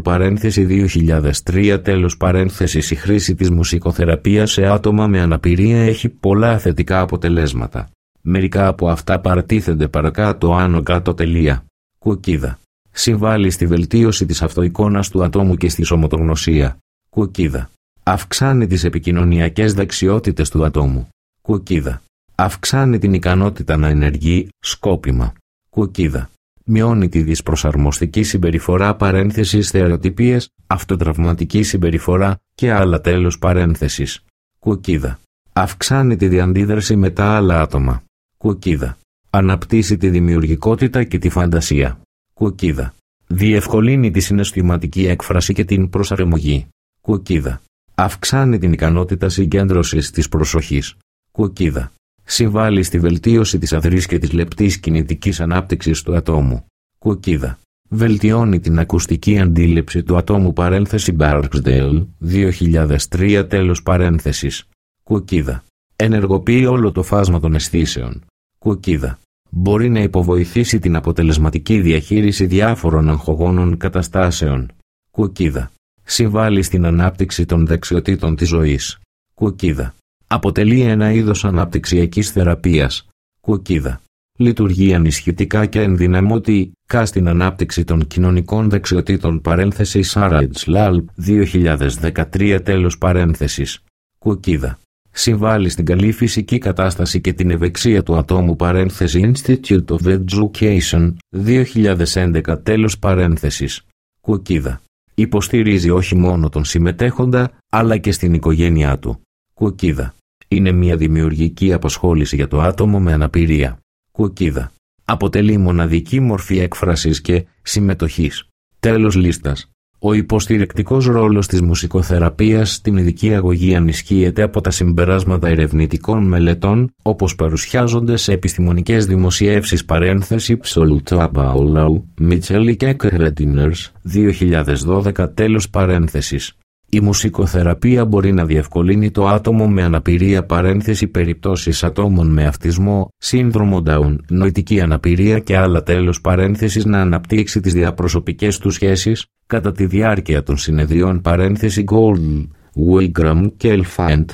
[SPEAKER 1] 2003 τέλος, η χρήση της μουσικοθεραπείας σε άτομα με αναπηρία έχει πολλά θετικά αποτελέσματα. Μερικά από αυτά παρατίθενται παρακάτω άνω κάτω τελεία. Κουκκίδα. Συμβάλλει στη βελτίωση της αυτοεικόνας του ατόμου και στη σωματογνωσία. Κουκκίδα. Αυξάνει τις επικοινωνιακές δεξιότητες του ατόμου. Κουκκίδα. Αυξάνει την ικανότητα να ενεργεί σκόπιμα. Κουκκίδα. Μειώνει τη δυσπροσαρμοστική συμπεριφορά στερεοτυπίες, αυτοτραυματική συμπεριφορά και άλλα τέλος. Κουκκίδα. Αυξάνει τη διαντίδραση με τα άλλα άτομα. Κουκκίδα. Αναπτύσσει τη δημιουργικότητα και τη φαντασία. Κουκκίδα. Διευκολύνει τη συναισθηματική έκφραση και την προσαρμογή. Κουκκίδα. Αυξάνει την ικανότητα συγκέντρωσης της προσοχής. Κουκκίδα. Συμβάλλει στη βελτίωση της αδρής και της λεπτής κινητικής ανάπτυξης του ατόμου. Κουκκίδα. Βελτιώνει την ακουστική αντίληψη του ατόμου Barksdale, 2003 τέλος παρένθεσης. Κουκκίδα. Ενεργοποιεί όλο το φάσμα των αισθήσεων. Κουκκίδα. Μπορεί να υποβοηθήσει την αποτελεσματική διαχείριση διάφορων αγχογόνων καταστάσεων. Κουκκίδα. Συμβάλλει στην ανάπτυξη των δεξιοτήτων της ζωής. Κουκκίδα. Αποτελεί ένα είδος αναπτυξιακής θεραπείας. Κουκκίδα. Λειτουργεί ανισχυτικά και ενδυναμωτικά στην ανάπτυξη των κοινωνικών δεξιοτήτων παρένθεσης Arreds 2013 τέλος παρένθεσης. Κουκκίδα. Συμβάλλει στην καλή φυσική κατάσταση και την ευεξία του ατόμου παρένθεση Institute of Education 2011 τέλος παρένθεσης. Κουκκίδα. Υποστηρίζει όχι μόνο τον συμμετέχοντα, αλλά και στην οικογένειά του. Κουκκίδα. Είναι μια δημιουργική απασχόληση για το άτομο με αναπηρία. Κουκκίδα. Αποτελεί μοναδική μορφή έκφρασης και συμμετοχής. Τέλος λίστας. Ο υποστηρικτικός ρόλος της μουσικοθεραπείας στην ειδική αγωγή ενισχύεται από τα συμπεράσματα ερευνητικών μελετών, όπως παρουσιάζονται σε επιστημονικές δημοσιεύσεις παρένθεση Psoltabaulou, Mitchell και Krediners, 2012 τέλος παρένθεσης. Η μουσικοθεραπεία μπορεί να διευκολύνει το άτομο με αναπηρία παρένθεση περιπτώσεις ατόμων με αυτισμό, σύνδρομο Down, νοητική αναπηρία και άλλα τέλος παρένθεσης να αναπτύξει τις διαπροσωπικές του σχέσεις, κατά τη διάρκεια των συνεδριών παρένθεση Gold, Wigram και Elfant,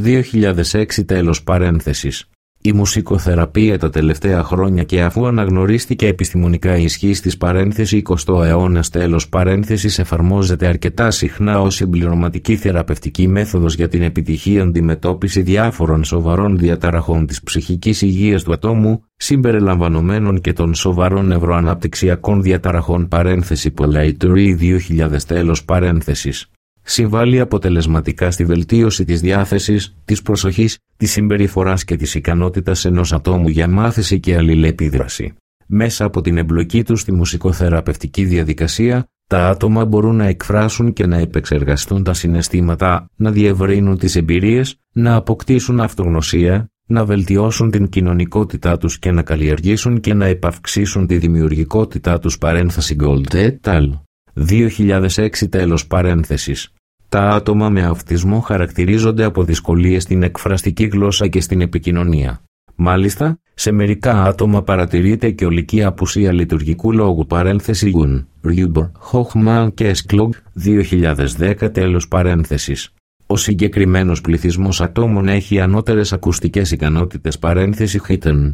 [SPEAKER 1] 2006 τέλος παρένθεσης. Η μουσικοθεραπεία τα τελευταία χρόνια και αφού αναγνωρίστηκε επιστημονικά η ισχύς της παρένθεση 20ο αιώνας τέλος παρένθεσης εφαρμόζεται αρκετά συχνά ως συμπληρωματική θεραπευτική μέθοδος για την επιτυχή αντιμετώπιση διάφορων σοβαρών διαταραχών της ψυχικής υγείας του ατόμου, συμπεριλαμβανομένων και των σοβαρών νευροαναπτυξιακών διαταραχών παρένθεση Polatory 2000 τέλος παρένθεσης. Συμβάλλει αποτελεσματικά στη βελτίωση της διάθεσης, της προσοχής, της συμπεριφοράς και της ικανότητας ενός ατόμου για μάθηση και αλληλεπίδραση. Μέσα από την εμπλοκή τους στη μουσικοθεραπευτική διαδικασία, τα άτομα μπορούν να εκφράσουν και να επεξεργαστούν τα συναισθήματα, να διευρύνουν τις εμπειρίες, να αποκτήσουν αυτογνωσία, να βελτιώσουν την κοινωνικότητά τους και να καλλιεργήσουν και να επαυξήσουν τη δημιουργικότητά τους παρένθεση Gold et al. 2006 τέλος παρένθεσης. Τα άτομα με αυτισμό χαρακτηρίζονται από δυσκολίες στην εκφραστική γλώσσα και στην επικοινωνία. Μάλιστα, σε μερικά άτομα παρατηρείται και ολική απουσία λειτουργικού λόγου παρένθεση Gun, Ruber, Hochman και Sklog, 2010 τέλος παρένθεσης. Ο συγκεκριμένος πληθυσμός ατόμων έχει ανώτερες ακουστικές ικανότητες παρένθεση Hitten,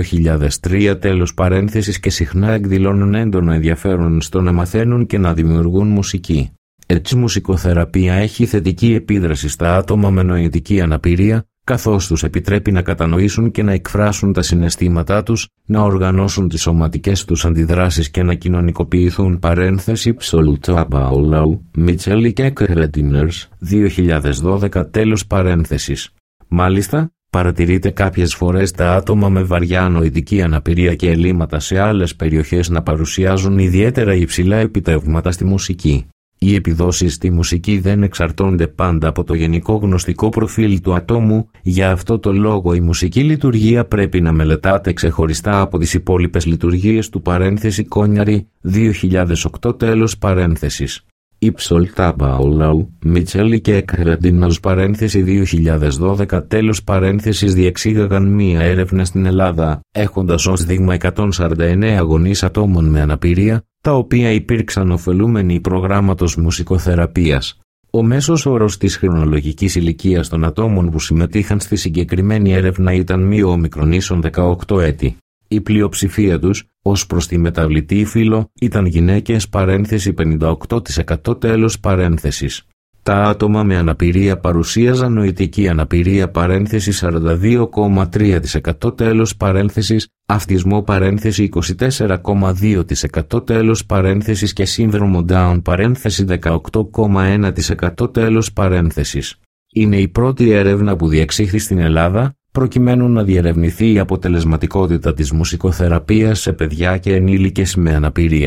[SPEAKER 1] 2003 τέλος παρένθεσης και συχνά εκδηλώνουν έντονο ενδιαφέρον στο να μαθαίνουν και να δημιουργούν μουσική. Έτσι μουσικοθεραπεία έχει θετική επίδραση στα άτομα με νοητική αναπηρία, καθώς τους επιτρέπει να κατανοήσουν και να εκφράσουν τα συναισθήματά τους, να οργανώσουν τις σωματικές τους αντιδράσεις και να κοινωνικοποιηθούν παρένθεση Psoltabaulou, Mitchell και Krediners, 2012 τέλος παρένθεσης. Μάλιστα, παρατηρείται κάποιες φορές τα άτομα με βαριά νοητική αναπηρία και ελλείμματα σε άλλες περιοχές να παρουσιάζουν ιδιαίτερα υψηλά επιτεύγματα στη μουσική. Οι επιδόσεις στη μουσική δεν εξαρτώνται πάντα από το γενικό γνωστικό προφίλ του ατόμου, για αυτό το λόγο η μουσική λειτουργία πρέπει να μελετάται ξεχωριστά από τις υπόλοιπες λειτουργίες του παρένθεση Κόνιαρη, 2008 τέλος παρένθεσης. Η Psoltabaulou, Mitchell και Krediners παρένθεση 2012 τέλος παρένθεσης διεξήγαγαν μία έρευνα στην Ελλάδα, έχοντας ως δείγμα 149 γονείς ατόμων με αναπηρία, τα οποία υπήρξαν ωφελούμενοι προγράμματος μουσικοθεραπείας. Ο μέσος όρος της χρονολογικής ηλικίας των ατόμων που συμμετείχαν στη συγκεκριμένη έρευνα ήταν μη όμικρον ίσον 18 έτη. Η πλειοψηφία τους, ως προς τη μεταβλητή φύλο, ήταν γυναίκες παρένθεση 58% τέλος παρένθεσης. Τα άτομα με αναπηρία παρουσίαζαν νοητική αναπηρία παρένθεση 42,3% τέλος παρένθεσης, αυτισμό παρένθεση 24,2% τέλος παρένθεσης και σύνδρομο Down παρένθεση 18,1% τέλος παρένθεσης. Είναι η πρώτη έρευνα που διεξήχθη στην Ελλάδα, προκειμένου να διερευνηθεί η αποτελεσματικότητα της μουσικοθεραπείας σε παιδιά και ενήλικες με αναπηρία.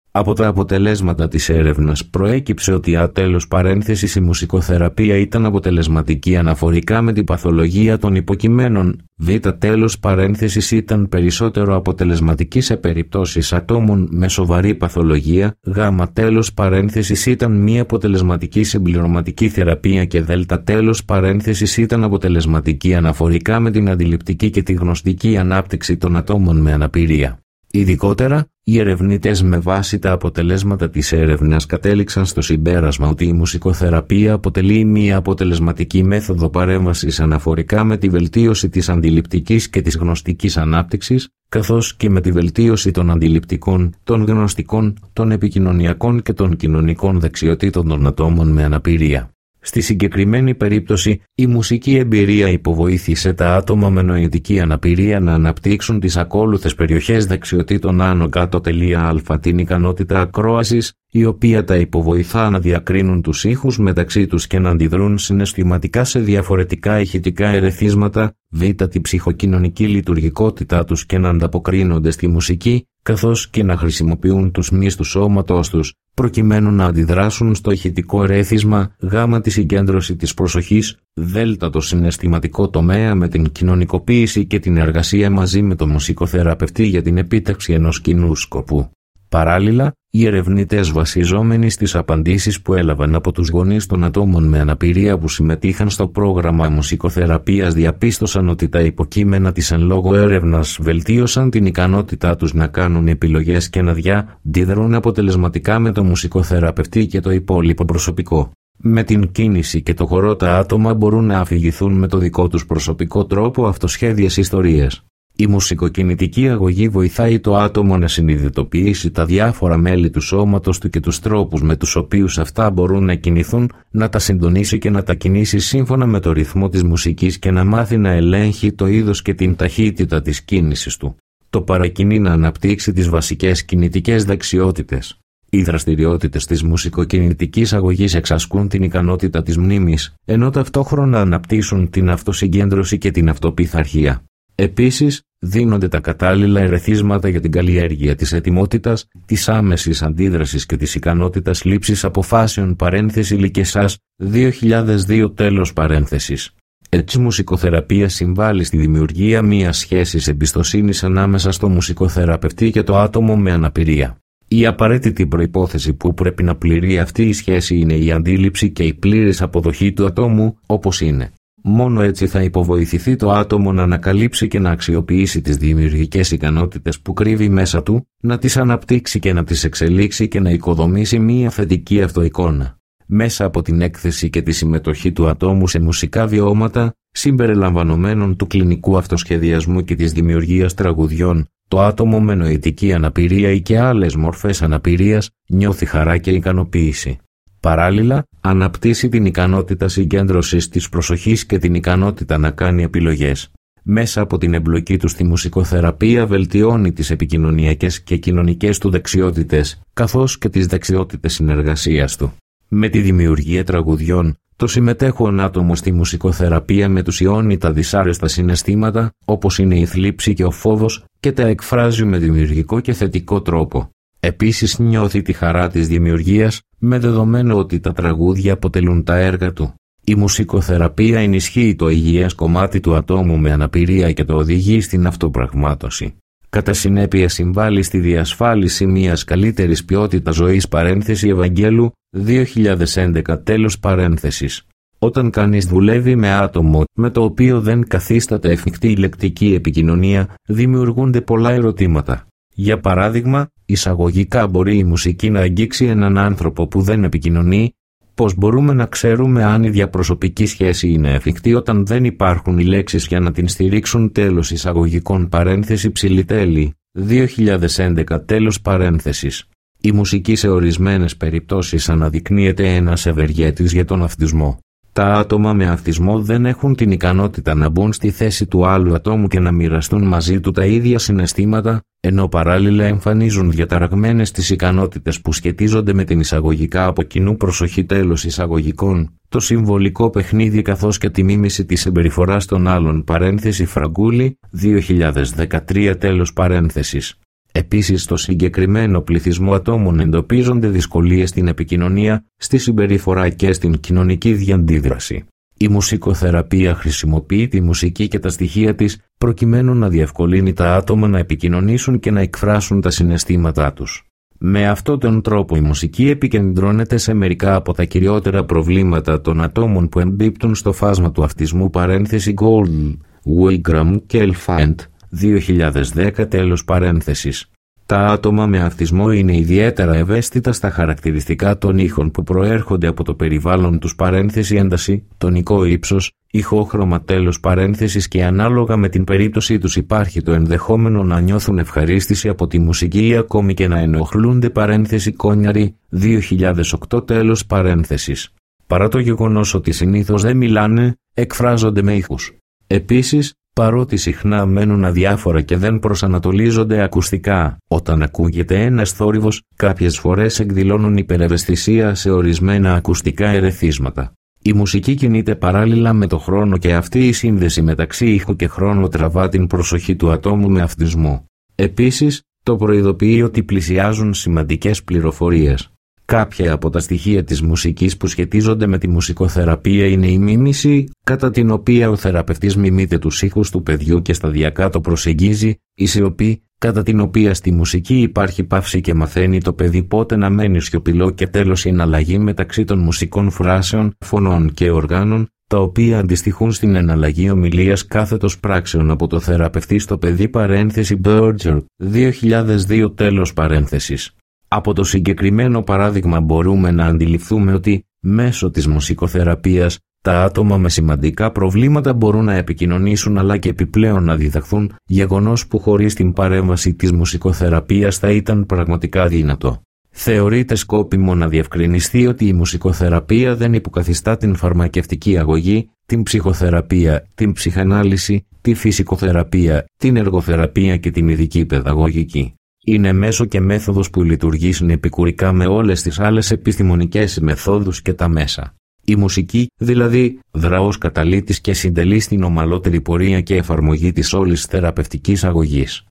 [SPEAKER 1] Από τα αποτελέσματα της έρευνας προέκυψε ότι τέλος παρένθεσης η μουσικοθεραπεία ήταν αποτελεσματική αναφορικά με την παθολογία των υποκειμένων, β τέλος παρένθεσης ήταν περισσότερο αποτελεσματική σε περιπτώσεις ατόμων με σοβαρή παθολογία, γ τέλος παρένθεσης ήταν μη αποτελεσματική σε συμπληρωματική θεραπεία και δ τέλος παρένθεσης ήταν αποτελεσματική αναφορικά με την αντιληπτική και τη γνωστική ανάπτυξη των ατόμων με αναπηρία. Ειδικότερα, οι ερευνητές με βάση τα αποτελέσματα της έρευνας κατέληξαν στο συμπέρασμα ότι η μουσικοθεραπεία αποτελεί μια αποτελεσματική μέθοδο παρέμβασης αναφορικά με τη βελτίωση της αντιληπτικής και της γνωστικής ανάπτυξης, καθώς και με τη βελτίωση των αντιληπτικών, των γνωστικών, των επικοινωνιακών και των κοινωνικών δεξιοτήτων των ατόμων με αναπηρία. Στη συγκεκριμένη περίπτωση, η μουσική εμπειρία υποβοήθησε τα άτομα με νοητική αναπηρία να αναπτύξουν τις ακόλουθες περιοχές δεξιοτήτων άνω κάτω α, την ικανότητα ακρόασης, η οποία τα υποβοηθά να διακρίνουν τους ήχους μεταξύ τους και να αντιδρούν συναισθηματικά σε διαφορετικά ηχητικά ερεθίσματα, β τη ψυχοκοινωνική λειτουργικότητά τους και να ανταποκρίνονται στη μουσική, καθώς και να χρησιμοποιούν τους μυς του σώματός τους, προκειμένου να αντιδράσουν στο ηχητικό ερέθισμα, γ τη συγκέντρωση της προσοχής, δ το συναισθηματικό τομέα με την κοινωνικοποίηση και την εργασία μαζί με τον μουσικοθεραπευτή για την επίτευξη ενός κοινού σκοπού. Παράλληλα, οι ερευνητές βασιζόμενοι στις απαντήσεις που έλαβαν από τους γονείς των ατόμων με αναπηρία που συμμετείχαν στο πρόγραμμα μουσικοθεραπείας διαπίστωσαν ότι τα υποκείμενα της εν λόγω έρευνας βελτίωσαν την ικανότητά τους να κάνουν επιλογές και να διαδρούν αποτελεσματικά με τον μουσικοθεραπευτή και το υπόλοιπο προσωπικό. Με την κίνηση και το χορό τα άτομα μπορούν να αφηγηθούν με το δικό τους προσωπικό τρόπο αυτοσχέδιες ιστορίες. Η μουσικοκινητική αγωγή βοηθάει το άτομο να συνειδητοποιήσει τα διάφορα μέλη του σώματος του και τους τρόπους με τους οποίους αυτά μπορούν να κινηθούν, να τα συντονίσει και να τα κινήσει σύμφωνα με το ρυθμό της μουσικής και να μάθει να ελέγχει το είδος και την ταχύτητα της κίνησης του. Το παρακινεί να αναπτύξει τις βασικές κινητικές δεξιότητες. Οι δραστηριότητες της μουσικοκινητικής αγωγής εξασκούν την ικανότητα της μνήμης, ενώ ταυτόχρονα αναπτύσσουν την αυτοσυγκέντρωση και την αυτοπειθαρχία. Επίσης, δίνονται τα κατάλληλα ερεθίσματα για την καλλιέργεια της ετοιμότητας, της άμεσης αντίδρασης και της ικανότητας λήψης αποφάσεων παρένθεση Λικεσάς 2002 τέλος παρένθεσης. Έτσι η μουσικοθεραπεία συμβάλλει στη δημιουργία μιας σχέσης εμπιστοσύνης ανάμεσα στο μουσικοθεραπευτή και το άτομο με αναπηρία. Η απαραίτητη προϋπόθεση που πρέπει να πληρεί αυτή η σχέση είναι η αντίληψη και η πλήρης αποδοχή του ατόμου όπως είναι. Μόνο έτσι θα υποβοηθηθεί το άτομο να ανακαλύψει και να αξιοποιήσει τις δημιουργικές ικανότητες που κρύβει μέσα του, να τις αναπτύξει και να τις εξελίξει και να οικοδομήσει μία θετική αυτοεικόνα. Μέσα από την έκθεση και τη συμμετοχή του ατόμου σε μουσικά βιώματα, συμπεριλαμβανομένων του κλινικού αυτοσχεδιασμού και της δημιουργίας τραγουδιών, το άτομο με νοητική αναπηρία ή και άλλες μορφές αναπηρίας νιώθει χαρά και ικανοποίηση. Παράλληλα, αναπτύσσει την ικανότητα συγκέντρωσης της προσοχής και την ικανότητα να κάνει επιλογές. Μέσα από την εμπλοκή του στη μουσικοθεραπεία βελτιώνει τις επικοινωνιακές και κοινωνικές του δεξιότητες, καθώς και τις δεξιότητες συνεργασίας του. Με τη δημιουργία τραγουδιών, το συμμετέχον άτομο στη μουσικοθεραπεία μετουσιώνει τα δυσάρεστα συναισθήματα, όπως είναι η θλίψη και ο φόβος, και τα εκφράζει με δημιουργικό και θετικό τρόπο. Επίσης νιώθει τη χαρά της δημιουργίας, με δεδομένο ότι τα τραγούδια αποτελούν τα έργα του. Η μουσικοθεραπεία ενισχύει το υγιές κομμάτι του ατόμου με αναπηρία και το οδηγεί στην αυτοπραγμάτωση. Κατά συνέπεια συμβάλλει στη διασφάλιση μιας καλύτερης ποιότητας ζωής παρένθεση Ευαγγέλου 2011 τέλος παρένθεσης. Όταν κανείς δουλεύει με άτομο με το οποίο δεν καθίσταται εφικτή η λεκτική επικοινωνία, δημιουργούνται πολλά ερωτήματα. Για παράδειγμα, εισαγωγικά μπορεί η μουσική να αγγίξει έναν άνθρωπο που δεν επικοινωνεί. Πώς μπορούμε να ξέρουμε αν η διαπροσωπική σχέση είναι εφικτή όταν δεν υπάρχουν οι λέξεις για να την στηρίξουν τέλος εισαγωγικών παρένθεση ψηλιτέλη 2011 τέλος παρένθεσης. Η μουσική σε ορισμένες περιπτώσεις αναδεικνύεται ένας ευεργέτης για τον αυτισμό. Τα άτομα με αυτισμό δεν έχουν την ικανότητα να μπουν στη θέση του άλλου ατόμου και να μοιραστούν μαζί του τα ίδια συναισθήματα, ενώ παράλληλα εμφανίζουν διαταραγμένες τις ικανότητες που σχετίζονται με την εισαγωγικά από κοινού προσοχή τέλος εισαγωγικών, το συμβολικό παιχνίδι καθώς και τη μίμηση της συμπεριφοράς των άλλων παρένθεση Φραγκούλη 2013 τέλος παρένθεσης. Επίσης, στο συγκεκριμένο πληθυσμό ατόμων εντοπίζονται δυσκολίες στην επικοινωνία, στη συμπεριφορά και στην κοινωνική διαντίδραση. Η μουσικοθεραπεία χρησιμοποιεί τη μουσική και τα στοιχεία της προκειμένου να διευκολύνει τα άτομα να επικοινωνήσουν και να εκφράσουν τα συναισθήματά τους. Με αυτόν τον τρόπο η μουσική επικεντρώνεται σε μερικά από τα κυριότερα προβλήματα των ατόμων που εμπίπτουν στο φάσμα του αυτισμού παρένθεση Gold, Wigram και Elfant, 2010 τέλος παρένθεσης. Τα άτομα με αυτισμό είναι ιδιαίτερα ευαίσθητα στα χαρακτηριστικά των ήχων που προέρχονται από το περιβάλλον τους παρένθεση ένταση, τονικό ύψος, ηχόχρωμα τέλος παρένθεσης και ανάλογα με την περίπτωσή τους υπάρχει το ενδεχόμενο να νιώθουν ευχαρίστηση από τη μουσική ή ακόμη και να ενοχλούνται παρένθεση κόνιαρη, 2008 τέλος παρένθεσης. Παρά το γεγονός ότι συνήθως δεν μιλάνε, εκφράζονται με ήχους. Επίσης, παρότι συχνά μένουν αδιάφορα και δεν προσανατολίζονται ακουστικά, όταν ακούγεται ένας θόρυβος, κάποιες φορές εκδηλώνουν υπερευαισθησία σε ορισμένα ακουστικά ερεθίσματα. Η μουσική κινείται παράλληλα με το χρόνο και αυτή η σύνδεση μεταξύ ήχου και χρόνου τραβά την προσοχή του ατόμου με αυτισμό. Επίσης, το προειδοποιεί ότι πλησιάζουν σημαντικές πληροφορίες. Κάποια από τα στοιχεία της μουσικής που σχετίζονται με τη μουσικοθεραπεία είναι η μίμηση, κατά την οποία ο θεραπευτής μιμείται τους ήχους του παιδιού και σταδιακά το προσεγγίζει, η σιωπή, κατά την οποία στη μουσική υπάρχει παύση και μαθαίνει το παιδί πότε να μένει σιωπηλό και τέλος η εναλλαγή μεταξύ των μουσικών φράσεων, φωνών και οργάνων, τα οποία αντιστοιχούν στην εναλλαγή ομιλίας κάθετος πράξεων από το θεραπευτή στο παιδί παρένθεση Berger, 2002 τέλος παρένθεσης. Από το συγκεκριμένο παράδειγμα μπορούμε να αντιληφθούμε ότι, μέσω της μουσικοθεραπείας, τα άτομα με σημαντικά προβλήματα μπορούν να επικοινωνήσουν αλλά και επιπλέον να διδαχθούν, γεγονός που χωρίς την παρέμβαση της μουσικοθεραπείας θα ήταν πραγματικά αδύνατο. Θεωρείται σκόπιμο να διευκρινιστεί ότι η μουσικοθεραπεία δεν υποκαθιστά την φαρμακευτική αγωγή, την ψυχοθεραπεία, την ψυχανάλυση, τη φυσικοθεραπεία, την εργοθεραπεία και την ειδική παιδαγωγική. Είναι μέσο και μέθοδος που λειτουργεί συνεπικουρικά με όλες τις άλλες επιστημονικές μεθόδους και τα μέσα. Η μουσική, δηλαδή, δρά ως καταλύτης και συντελεί στην ομαλότερη πορεία και εφαρμογή της όλης θεραπευτικής αγωγής.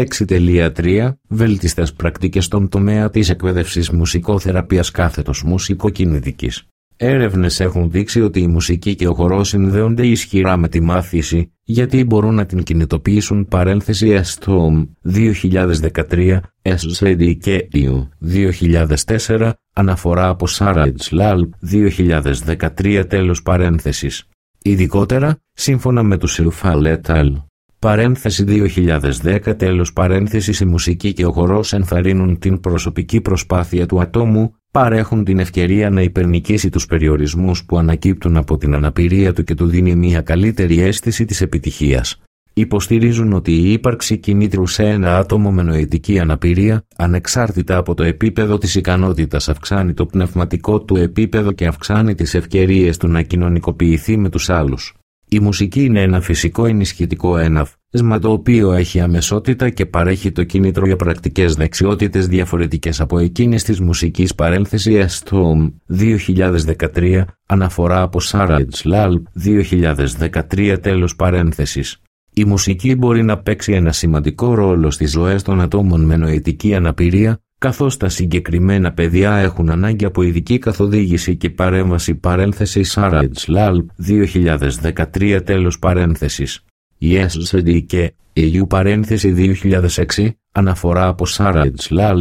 [SPEAKER 1] 6.3 Βέλτιστες πρακτικές στον τομέα της εκπαίδευσης μουσικοθεραπείας κάθετος μουσικοκινητικής. Έρευνες έχουν δείξει ότι η μουσική και ο χορός συνδέονται ισχυρά με τη μάθηση, γιατί μπορούν να την κινητοποιήσουν παρένθεση STOM 2013, SCD και EU 2004, αναφορά από Saraj Lal 2013 τέλος παρένθεσης. Ειδικότερα, σύμφωνα με τους Silfal et al. Παρένθεση 2010 τέλος παρένθεσης η μουσική και ο χορός ενθαρρύνουν την προσωπική προσπάθεια του ατόμου, παρέχουν την ευκαιρία να υπερνικήσει τους περιορισμούς που ανακύπτουν από την αναπηρία του και του δίνει μια καλύτερη αίσθηση της επιτυχίας. Υποστηρίζουν ότι η ύπαρξη κινήτρου σε ένα άτομο με νοητική αναπηρία, ανεξάρτητα από το επίπεδο της ικανότητας, αυξάνει το πνευματικό του επίπεδο και αυξάνει τις ευκαιρίες του να κοινωνικοποιηθεί με τους άλλους. Η μουσική είναι ένα φυσικό ενισχυτικό έναυσμα το οποίο έχει αμεσότητα και παρέχει το κίνητρο για πρακτικές δεξιότητες διαφορετικές από εκείνες της μουσικής παρένθεση STOM 2013, αναφορά από Saraj Lal 2013 τέλος παρένθεσης. Η μουσική μπορεί να παίξει ένα σημαντικό ρόλο στις ζωές των ατόμων με νοητική αναπηρία, καθώς τα συγκεκριμένα παιδιά έχουν ανάγκη από ειδική καθοδήγηση και παρέμβαση παρένθεση Saraj Lal 2013 τέλος παρένθεσης. Η SCD και EU παρένθεση 2006, αναφορά από Saraj Lal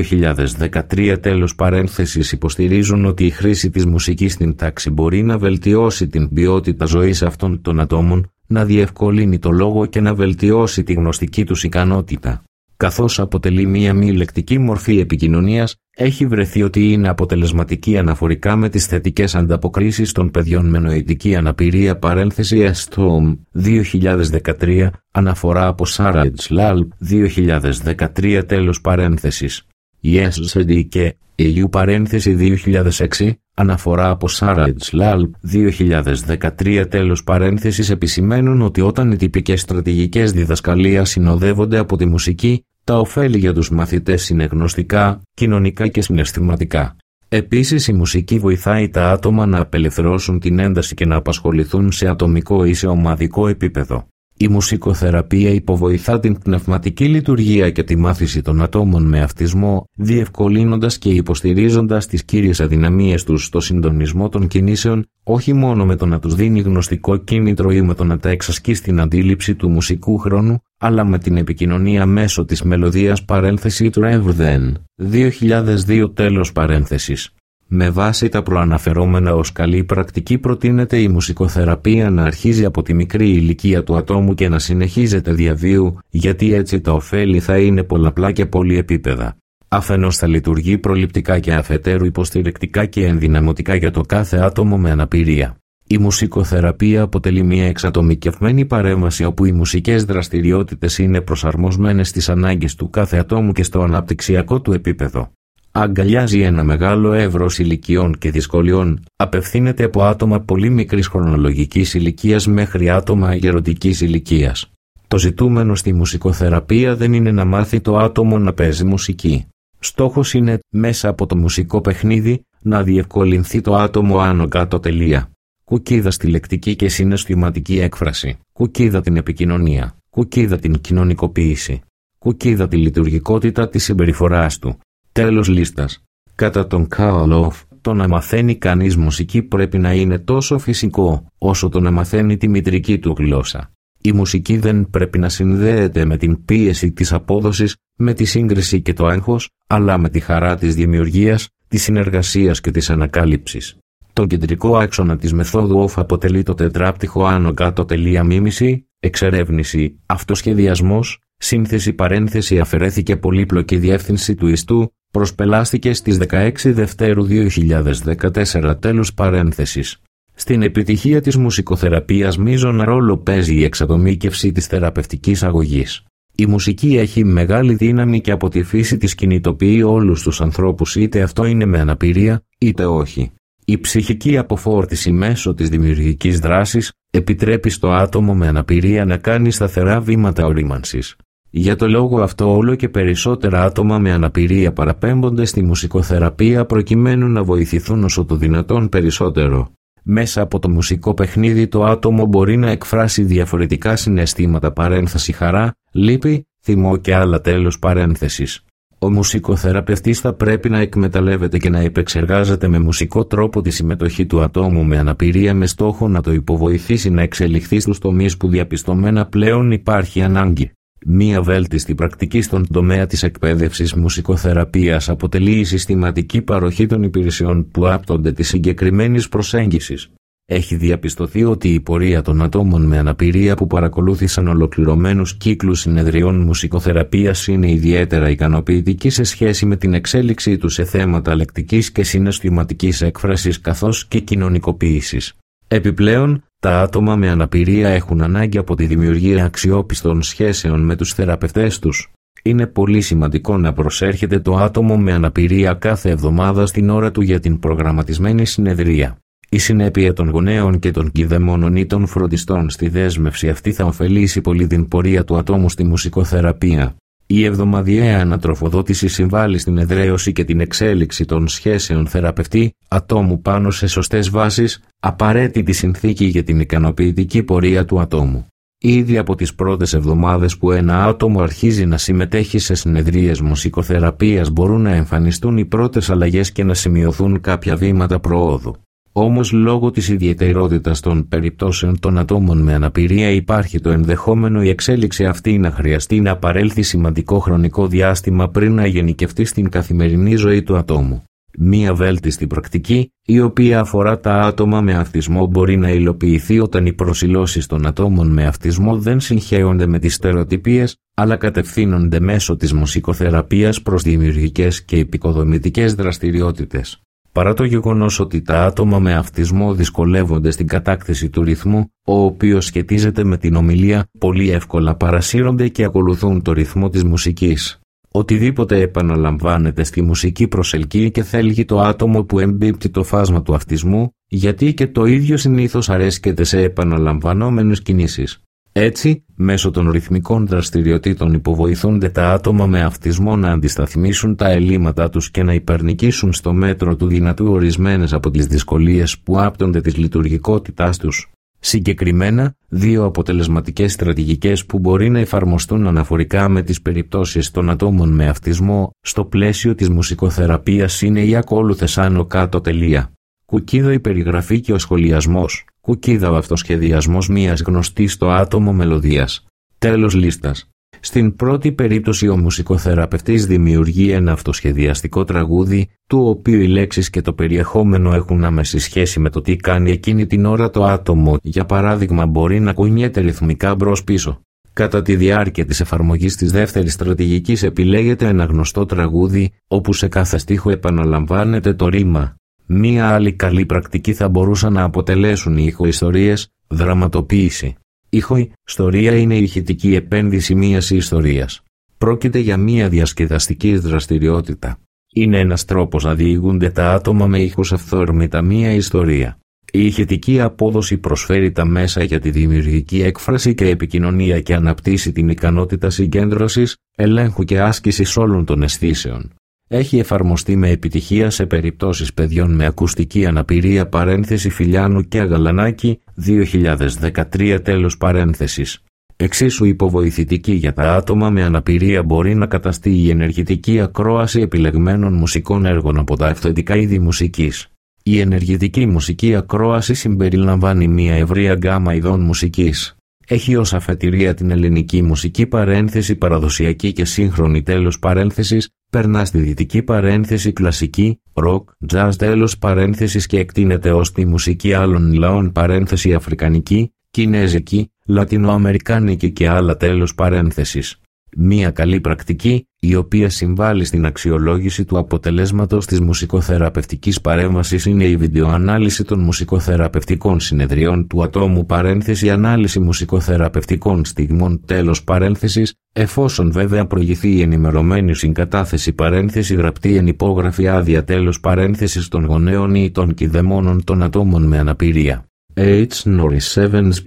[SPEAKER 1] 2013 τέλος παρένθεσης υποστηρίζουν ότι η χρήση της μουσικής στην τάξη μπορεί να βελτιώσει την ποιότητα ζωής αυτών των ατόμων, να διευκολύνει το λόγο και να βελτιώσει τη γνωστική τους ικανότητα. Καθώς αποτελεί μία μη λεκτική μορφή επικοινωνίας, έχει βρεθεί ότι είναι αποτελεσματική αναφορικά με τις θετικές ανταποκρίσεις των παιδιών με νοητική αναπηρία παρένθεση STOM 2013, αναφορά από Saraj Lal 2013 τέλος παρένθεσης. Η SCD και EU παρένθεση 2006, αναφορά από Saraj Lal 2013 τέλος παρένθεσης επισημαίνουν ότι όταν οι τυπικές στρατηγικές διδασκαλίας συνοδεύονται από τη μουσική, τα ωφέλη για τους μαθητές είναι γνωστικά, κοινωνικά και συναισθηματικά. Επίσης η μουσική βοηθάει τα άτομα να απελευθερώσουν την ένταση και να απασχοληθούν σε ατομικό ή σε ομαδικό επίπεδο. Η μουσικοθεραπεία υποβοηθά την πνευματική λειτουργία και τη μάθηση των ατόμων με αυτισμό, διευκολύνοντας και υποστηρίζοντας τις κύριες αδυναμίες τους στο συντονισμό των κινήσεων, όχι μόνο με το να τους δίνει γνωστικό κίνητρο ή με το να τα εξασκεί στην αντίληψη του μουσικού χρόνου, αλλά με την επικοινωνία μέσω της μελωδίας παρένθεση του Everden, 2002 τέλος παρένθεσης. Με βάση τα προαναφερόμενα ως καλή πρακτική προτείνεται η μουσικοθεραπεία να αρχίζει από τη μικρή ηλικία του ατόμου και να συνεχίζεται διαβίου, γιατί έτσι τα ωφέλη θα είναι πολλαπλά και πολυεπίπεδα. Αφενός θα λειτουργεί προληπτικά και αφετέρου υποστηρικτικά και ενδυναμωτικά για το κάθε άτομο με αναπηρία. Η μουσικοθεραπεία αποτελεί μια εξατομικευμένη παρέμβαση όπου οι μουσικές δραστηριότητες είναι προσαρμοσμένες στις ανάγκες του κάθε ατόμου και στο αναπτυξιακό του επίπεδο. Αγκαλιάζει ένα μεγάλο εύρος ηλικιών και δυσκολιών, απευθύνεται από άτομα πολύ μικρής χρονολογικής ηλικίας μέχρι άτομα γεροντικής ηλικίας. Το ζητούμενο στη μουσικοθεραπεία δεν είναι να μάθει το άτομο να παίζει μουσική. Στόχος είναι, μέσα από το μουσικό παιχνίδι, να διευκολυνθεί το άτομο άνω κάτω τελεία. Κουκκίδα στη λεκτική και συναισθηματική έκφραση. Κουκκίδα την επικοινωνία. Κουκκίδα την κοινωνικοποίηση. Κουκκίδα τη λειτουργικότητα της συμπεριφοράς του. Τέλος λίστας. Κατά τον Κάλοφ, το να μαθαίνει κανείς μουσική πρέπει να είναι τόσο φυσικό, όσο το να μαθαίνει τη μητρική του γλώσσα. Η μουσική δεν πρέπει να συνδέεται με την πίεση της απόδοσης, με τη σύγκριση και το άγχος, αλλά με τη χαρά της δημιουργίας, της συνεργασίας και της ανακάλυψης. Το κεντρικό άξονα της μεθόδου OFF αποτελεί το τετράπτυχο άνω κάτω τελεία μίμηση, εξερεύνηση, αυτοσχεδιασμός, σύνθεση παρένθεση αφαιρέθηκε πολύπλοκη διεύθυνση του ιστού, προσπελάστηκε στις 16 Δευτέρου 2014 τέλος παρένθεσης. Στην επιτυχία της μουσικοθεραπείας μείζωνα ρόλο παίζει η εξατομίκευση της θεραπευτικής αγωγής. Η μουσική έχει μεγάλη δύναμη και από τη φύση της κινητοποιεί όλους τους ανθρώπους, είτε αυτό είναι με αναπηρία, είτε όχι. Η ψυχική αποφόρτιση μέσω της δημιουργικής δράσης επιτρέπει στο άτομο με αναπηρία να κάνει σταθερά βήματα ορίμανσης. Για το λόγο αυτό όλο και περισσότερα άτομα με αναπηρία παραπέμπονται στη μουσικοθεραπεία προκειμένου να βοηθηθούν όσο το δυνατόν περισσότερο. Μέσα από το μουσικό παιχνίδι το άτομο μπορεί να εκφράσει διαφορετικά συναισθήματα παρένθεση χαρά, λύπη, θυμό και άλλα τέλος παρένθεσης. Ο μουσικοθεραπευτής θα πρέπει να εκμεταλλεύεται και να επεξεργάζεται με μουσικό τρόπο τη συμμετοχή του ατόμου με αναπηρία με στόχο να το υποβοηθήσει να εξελιχθεί στους τομείς που διαπιστωμένα πλέον υπάρχει ανάγκη. Μία βέλτιστη πρακτική στον τομέα της εκπαίδευσης μουσικοθεραπείας αποτελεί η συστηματική παροχή των υπηρεσιών που άπτονται της συγκεκριμένης προσέγγισης. Έχει διαπιστωθεί ότι η πορεία των ατόμων με αναπηρία που παρακολούθησαν ολοκληρωμένους κύκλους συνεδριών μουσικοθεραπείας είναι ιδιαίτερα ικανοποιητική σε σχέση με την εξέλιξή τους σε θέματα λεκτικής και συναισθηματικής έκφρασης καθώς και κοινωνικοποίησης. Επιπλέον, τα άτομα με αναπηρία έχουν ανάγκη από τη δημιουργία αξιόπιστων σχέσεων με τους θεραπευτές τους. Είναι πολύ σημαντικό να προσέρχεται το άτομο με αναπηρία κάθε εβδομάδα στην ώρα του για την προγραμματισμένη συνεδρία. Η συνέπεια των γονέων και των κηδεμόνων ή των φροντιστών στη δέσμευση αυτή θα ωφελήσει πολύ την πορεία του ατόμου στη μουσικοθεραπεία. Η εβδομαδιαία ανατροφοδότηση συμβάλλει στην εδραίωση και την εξέλιξη των σχέσεων θεραπευτή ατόμου πάνω σε σωστές βάσεις, απαραίτητη συνθήκη για την ικανοποιητική πορεία του ατόμου. Ήδη από τις πρώτες εβδομάδες που ένα άτομο αρχίζει να συμμετέχει σε συνεδρίες μουσικοθεραπείας μπορούν να εμφανιστούν οι πρώτες αλλαγές και να σημειωθούν κάποια βήματα προόδου. Όμως λόγω της ιδιαιτερότητας των περιπτώσεων των ατόμων με αναπηρία υπάρχει το ενδεχόμενο η εξέλιξη αυτή να χρειαστεί να παρέλθει σημαντικό χρονικό διάστημα πριν να γενικευτεί στην καθημερινή ζωή του ατόμου. Μία βέλτιστη πρακτική, η οποία αφορά τα άτομα με αυτισμό, μπορεί να υλοποιηθεί όταν οι προσηλώσεις των ατόμων με αυτισμό δεν συγχέονται με τις στερεοτυπίες, αλλά κατευθύνονται μέσω της μουσικοθεραπείας προς δημιουργικές και επικοδομητικές δραστηριότητες. Παρά το γεγονός ότι τα άτομα με αυτισμό δυσκολεύονται στην κατάκτηση του ρυθμού, ο οποίος σχετίζεται με την ομιλία, πολύ εύκολα παρασύρονται και ακολουθούν το ρυθμό της μουσικής. Οτιδήποτε επαναλαμβάνεται στη μουσική προσελκύει και θέλει το άτομο που εμπίπτει το φάσμα του αυτισμού, γιατί και το ίδιο συνήθως αρέσκεται σε επαναλαμβανόμενες κινήσεις. Έτσι, μέσω των ρυθμικών δραστηριοτήτων υποβοηθούνται τα άτομα με αυτισμό να αντισταθμίσουν τα ελλείμματά τους και να υπερνικήσουν στο μέτρο του δυνατού ορισμένες από τις δυσκολίες που άπτονται της λειτουργικότητάς τους. Συγκεκριμένα, 2 αποτελεσματικές στρατηγικές που μπορεί να εφαρμοστούν αναφορικά με τις περιπτώσεις των ατόμων με αυτισμό στο πλαίσιο της μουσικοθεραπείας είναι οι ακόλουθες άνω κάτω τελεία. Κουκίδα η περιγραφή και ο σχολιασμός. Κουκίδα ο αυτοσχεδιασμός μιας γνωστής στο άτομο μελωδίας. Τέλος λίστας. Στην πρώτη περίπτωση ο μουσικοθεραπευτής δημιουργεί ένα αυτοσχεδιαστικό τραγούδι, του οποίου οι λέξεις και το περιεχόμενο έχουν άμεση σχέση με το τι κάνει εκείνη την ώρα το άτομο, για παράδειγμα μπορεί να κουνιέται ρυθμικά μπρος-πίσω. Κατά τη διάρκεια της εφαρμογής της δεύτερης στρατηγικής επιλέγεται ένα γνωστό τραγούδι, όπου σε κάθε στίχο επαναλαμβάνεται το ρήμα. Μία άλλη καλή πρακτική θα μπορούσαν να αποτελέσουν οι ηχοϊστορίες, δραματοποίηση. Ηχοϊστορία είναι η ηχητική επένδυση μιας ιστορίας. Πρόκειται για μια διασκεδαστική δραστηριότητα. Είναι ένας τρόπος να διηγούνται τα άτομα με ήχους αυθόρμητα μια ιστορία. Η ηχητική απόδοση προσφέρει τα μέσα για τη δημιουργική έκφραση και επικοινωνία και αναπτύσσει την ικανότητα συγκέντρωσης, ελέγχου και άσκησης όλων των αισθήσεων. Έχει εφαρμοστεί με επιτυχία σε περιπτώσεις παιδιών με ακουστική αναπηρία Φιλιάνου και Αγαλανάκη, 2013 τέλος παρένθεσης. Εξίσου υποβοηθητική για τα άτομα με αναπηρία μπορεί να καταστεί η ενεργητική ακρόαση επιλεγμένων μουσικών έργων από τα αυθεντικά είδη μουσικής. Η ενεργητική μουσική ακρόαση συμπεριλαμβάνει μια ευρεία γκάμα ειδών μουσικής. Έχει ως αφετηρία την ελληνική μουσική παραδοσιακή και σύγχρονη τέλος παρένθεσης, περνά στη δυτική κλασική, ροκ, jazz τέλος παρένθεσης και εκτείνεται ως τη μουσική άλλων λαών αφρικανική, κινέζικη, λατινοαμερικάνικη και άλλα τέλος παρένθεσης. Μία καλή πρακτική, η οποία συμβάλλει στην αξιολόγηση του αποτελέσματος της μουσικοθεραπευτικής παρέμβασης είναι η βιντεοανάλυση των μουσικοθεραπευτικών συνεδριών του ατόμου ανάλυση μουσικοθεραπευτικών στιγμών τέλος παρένθεσης, εφόσον βέβαια προηγηθεί η ενημερωμένη συγκατάθεση γραπτή ενυπόγραφη άδεια τέλος παρένθεσης των γονέων ή των κηδεμόνων των ατόμων με αναπηρία. H. Norris Evans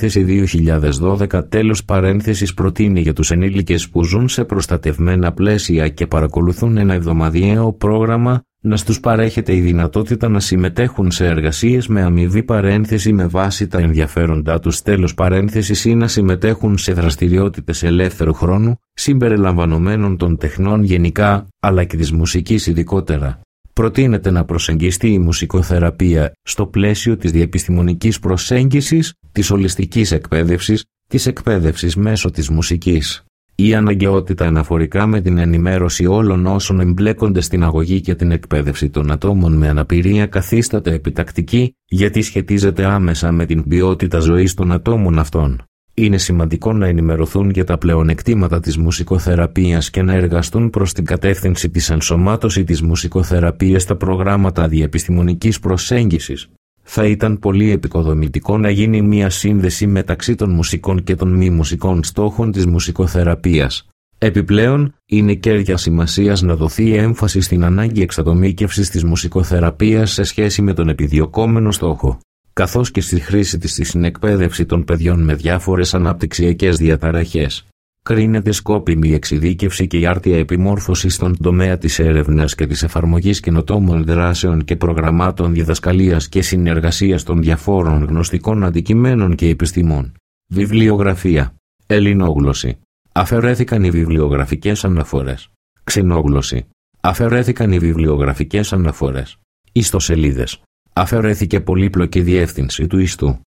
[SPEAKER 1] 2012 τέλος παρένθεσης προτείνει για τους ενήλικες που ζουν σε προστατευμένα πλαίσια και παρακολουθούν ένα εβδομαδιαίο πρόγραμμα να στους παρέχεται η δυνατότητα να συμμετέχουν σε εργασίες με αμοιβή με βάση τα ενδιαφέροντά τους τέλος παρένθεσης ή να συμμετέχουν σε δραστηριότητες ελεύθερου χρόνου συμπεριλαμβανομένων των τεχνών γενικά αλλά και της μουσικής ειδικότερα. Προτείνεται να προσεγγιστεί η μουσικοθεραπεία στο πλαίσιο της διεπιστημονικής προσέγγισης, της ολιστικής εκπαίδευσης, της εκπαίδευσης μέσω της μουσικής. Η αναγκαιότητα αναφορικά με την ενημέρωση όλων όσων εμπλέκονται στην αγωγή και την εκπαίδευση των ατόμων με αναπηρία καθίσταται επιτακτική, γιατί σχετίζεται άμεσα με την ποιότητα ζωής των ατόμων αυτών. Είναι σημαντικό να ενημερωθούν για τα πλεονεκτήματα της μουσικοθεραπείας και να εργαστούν προς την κατεύθυνση της ενσωμάτωσης της μουσικοθεραπείας στα προγράμματα διεπιστημονικής προσέγγισης. Θα ήταν πολύ επικοδομητικό να γίνει μια σύνδεση μεταξύ των μουσικών και των μη μουσικών στόχων της μουσικοθεραπείας. Επιπλέον, είναι κέρια σημασίας να δοθεί έμφαση στην ανάγκη εξατομίκευσης της μουσικοθεραπείας σε σχέση με τον επιδιωκόμενο στόχο, καθώς και στη χρήση της στη συνεκπαίδευση των παιδιών με διάφορες αναπτυξιακές διαταραχές. Κρίνεται σκόπιμη η εξειδίκευση και η άρτια επιμόρφωση στον τομέα της έρευνας και της εφαρμογής καινοτόμων δράσεων και προγραμμάτων διδασκαλίας και συνεργασίας των διαφόρων γνωστικών αντικειμένων και επιστημών. Βιβλιογραφία. Ελληνόγλωση. Αφαιρέθηκαν οι βιβλιογραφικές αναφορές. Ξενόγλωση. Αφαιρέθηκαν οι βιβλιογραφικές αναφορές. Ιστοσελίδες. Αφαιρέθηκε πολύπλοκη διεύθυνση του ιστού.